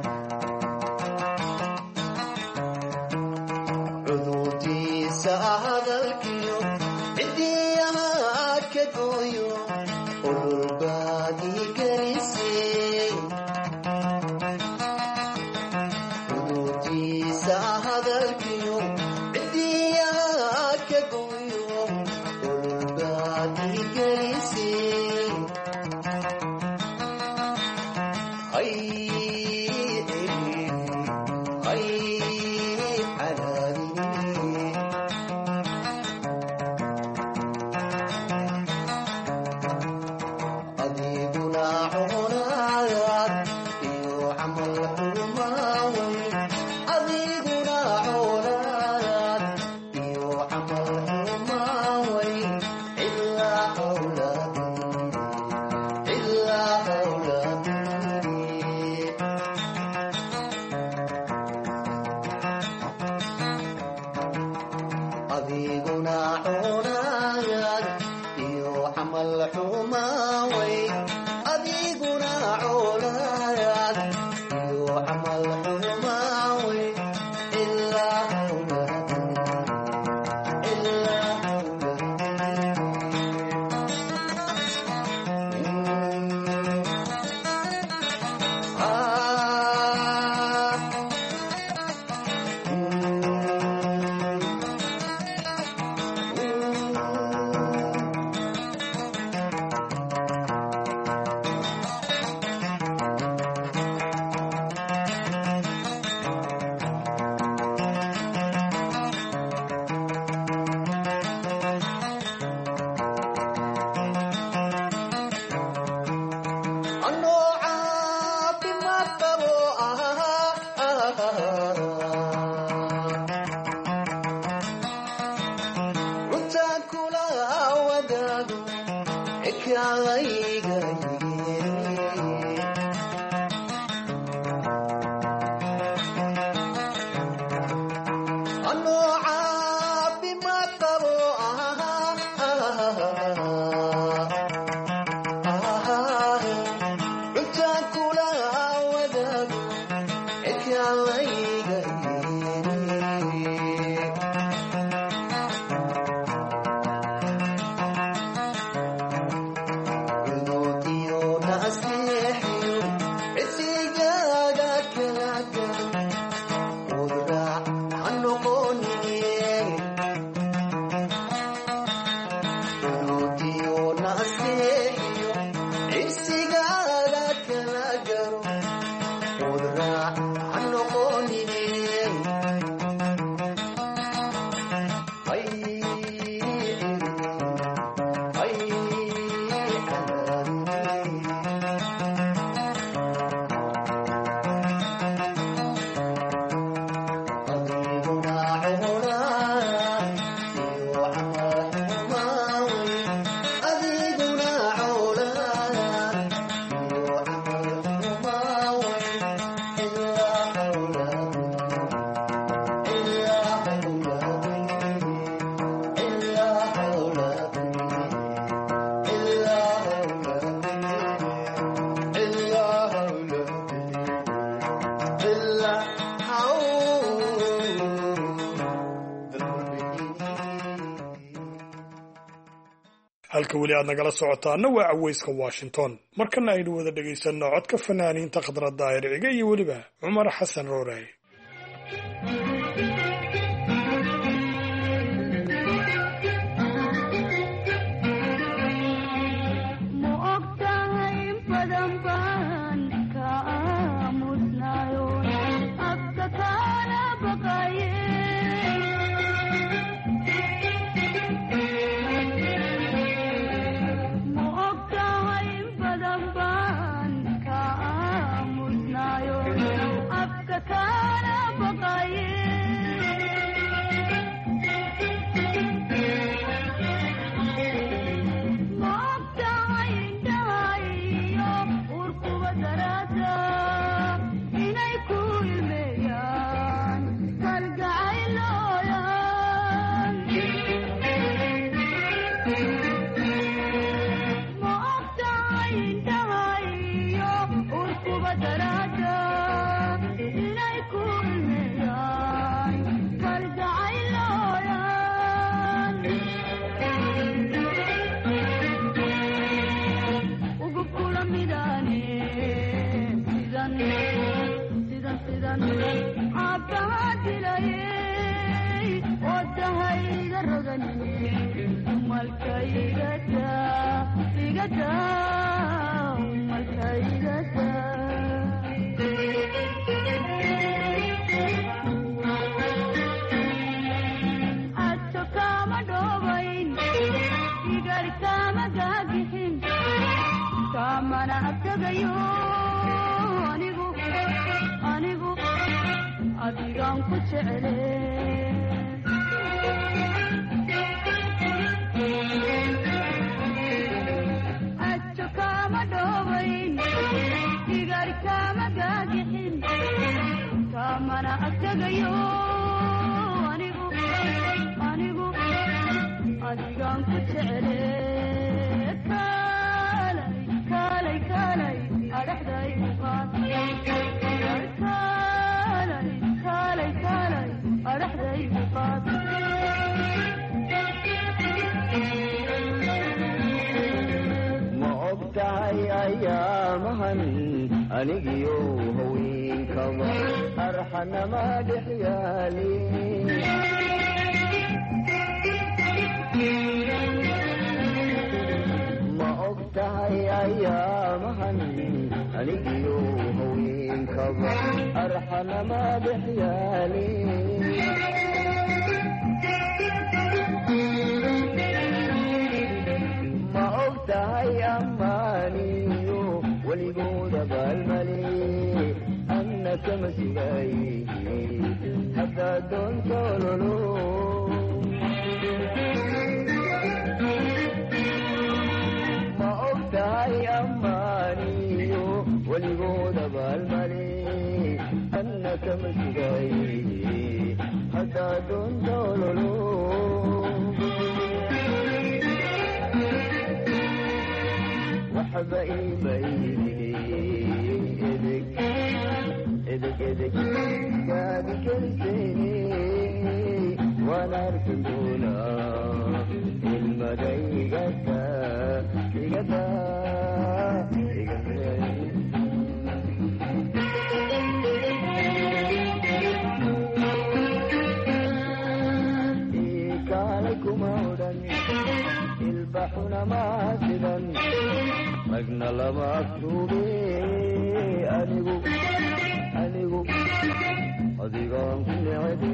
cududiisa halka weli aad nagala socotaana waa Cawayska Washington markana aynu wada dhageysano codka fanaaniinta Khadra Daahir Ciga iyo waliba Cumar Xasan Rooray Adiga adigaan ku jecele ajo kama dhoobayn digaar kama gaagixin kamana agtegayo anigu anigu adigaan ku jecele kaalay kaalay kaalay adhaxday uqaad kaalay kaalay kaalay adhaxday uqaad ma ogtahay ayaamahan anigiyo haweenkaba arxanama dhex yaalin ma ogtahay ayaamahan anigiyo haweenkaba arxanama dhex yaalin ma ogtahay ammaaniyo weligooda baalmale anna kama sugay haddaa doonta ololo ma ogtahay ammaaniyo weligooda baalmale anna kama sugay haddaa doonta ololo waxba iimayni edeg edeg edeg gaadi keliseeni waan arki doonaa ilmada igada igada ikaalay kuma odhan ilbaxuna maasidan magna lama agtuube anigu anigu adigaan ku necebe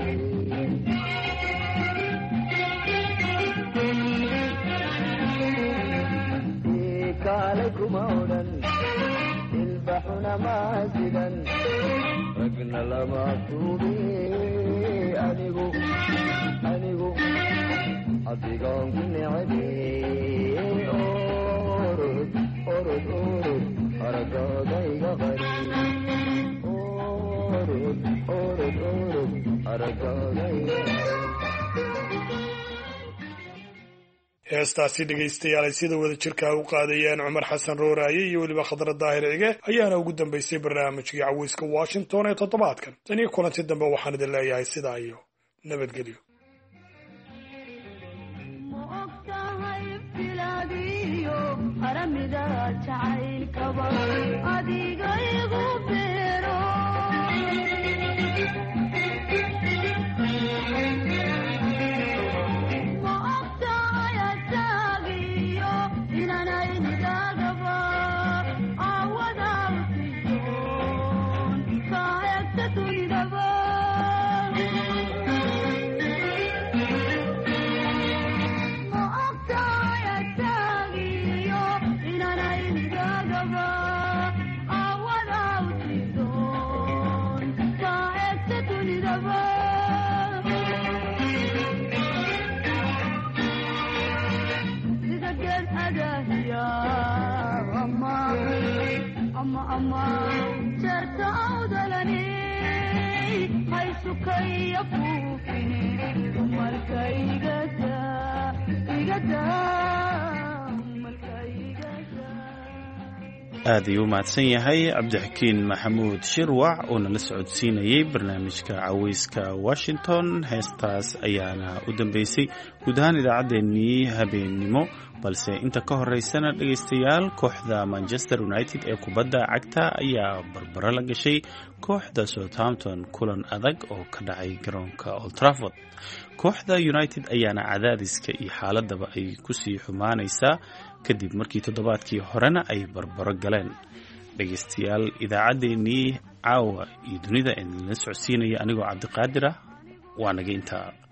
ikaalay kuma odhan ilbaxuna maasidan magna lama agtuube anigu anigu adigaan ku necebe orod orod orod aragagayga qari orod orod orod aragagayga heestaasi dhegaystayaal ay sida wada jirkaa u qaadayeen cumar xasan rooraaye iyo weliba khadra daahir cige ayaana ugu dambaysay barnaamijkii caweyska washington ee toddobaadkan tan iyo kulanti dambe waxaan idin leeyahay sidaa iyo nabadgelyo haramida jacaylkaba adiga igu beero ma ogtahay asaagiyo inanaynidagaba awada usiyoon ka hegta dunidaba ama ama jarta awdalani haysukaya buufini dumarka igada igada aad ayuu u mahadsan yahay cabdixakiin maxamuud shirwac oo nala socodsiinayay barnaamijka caweyska washington heestaas ayaana u dambeysay guud ahaan idaacaddeenii habeennimo balse inta ka horeysana dhegaystayaal kooxda manchester united ee kubadda cagta ayaa barbaro la gashay kooxda southampton kulan adag oo ka dhacay garoonka old trafford kooxda united ayaana cadaadiska iyo xaaladaba ay kusii xumaanaysaa kadib markii toddobaadkii horena ay barbaro galeen dhegaystayaal idaacaddeenii caawa iyo dunida ee nala socodsiinaya anigoo cabdiqaadir ah waa naga intaa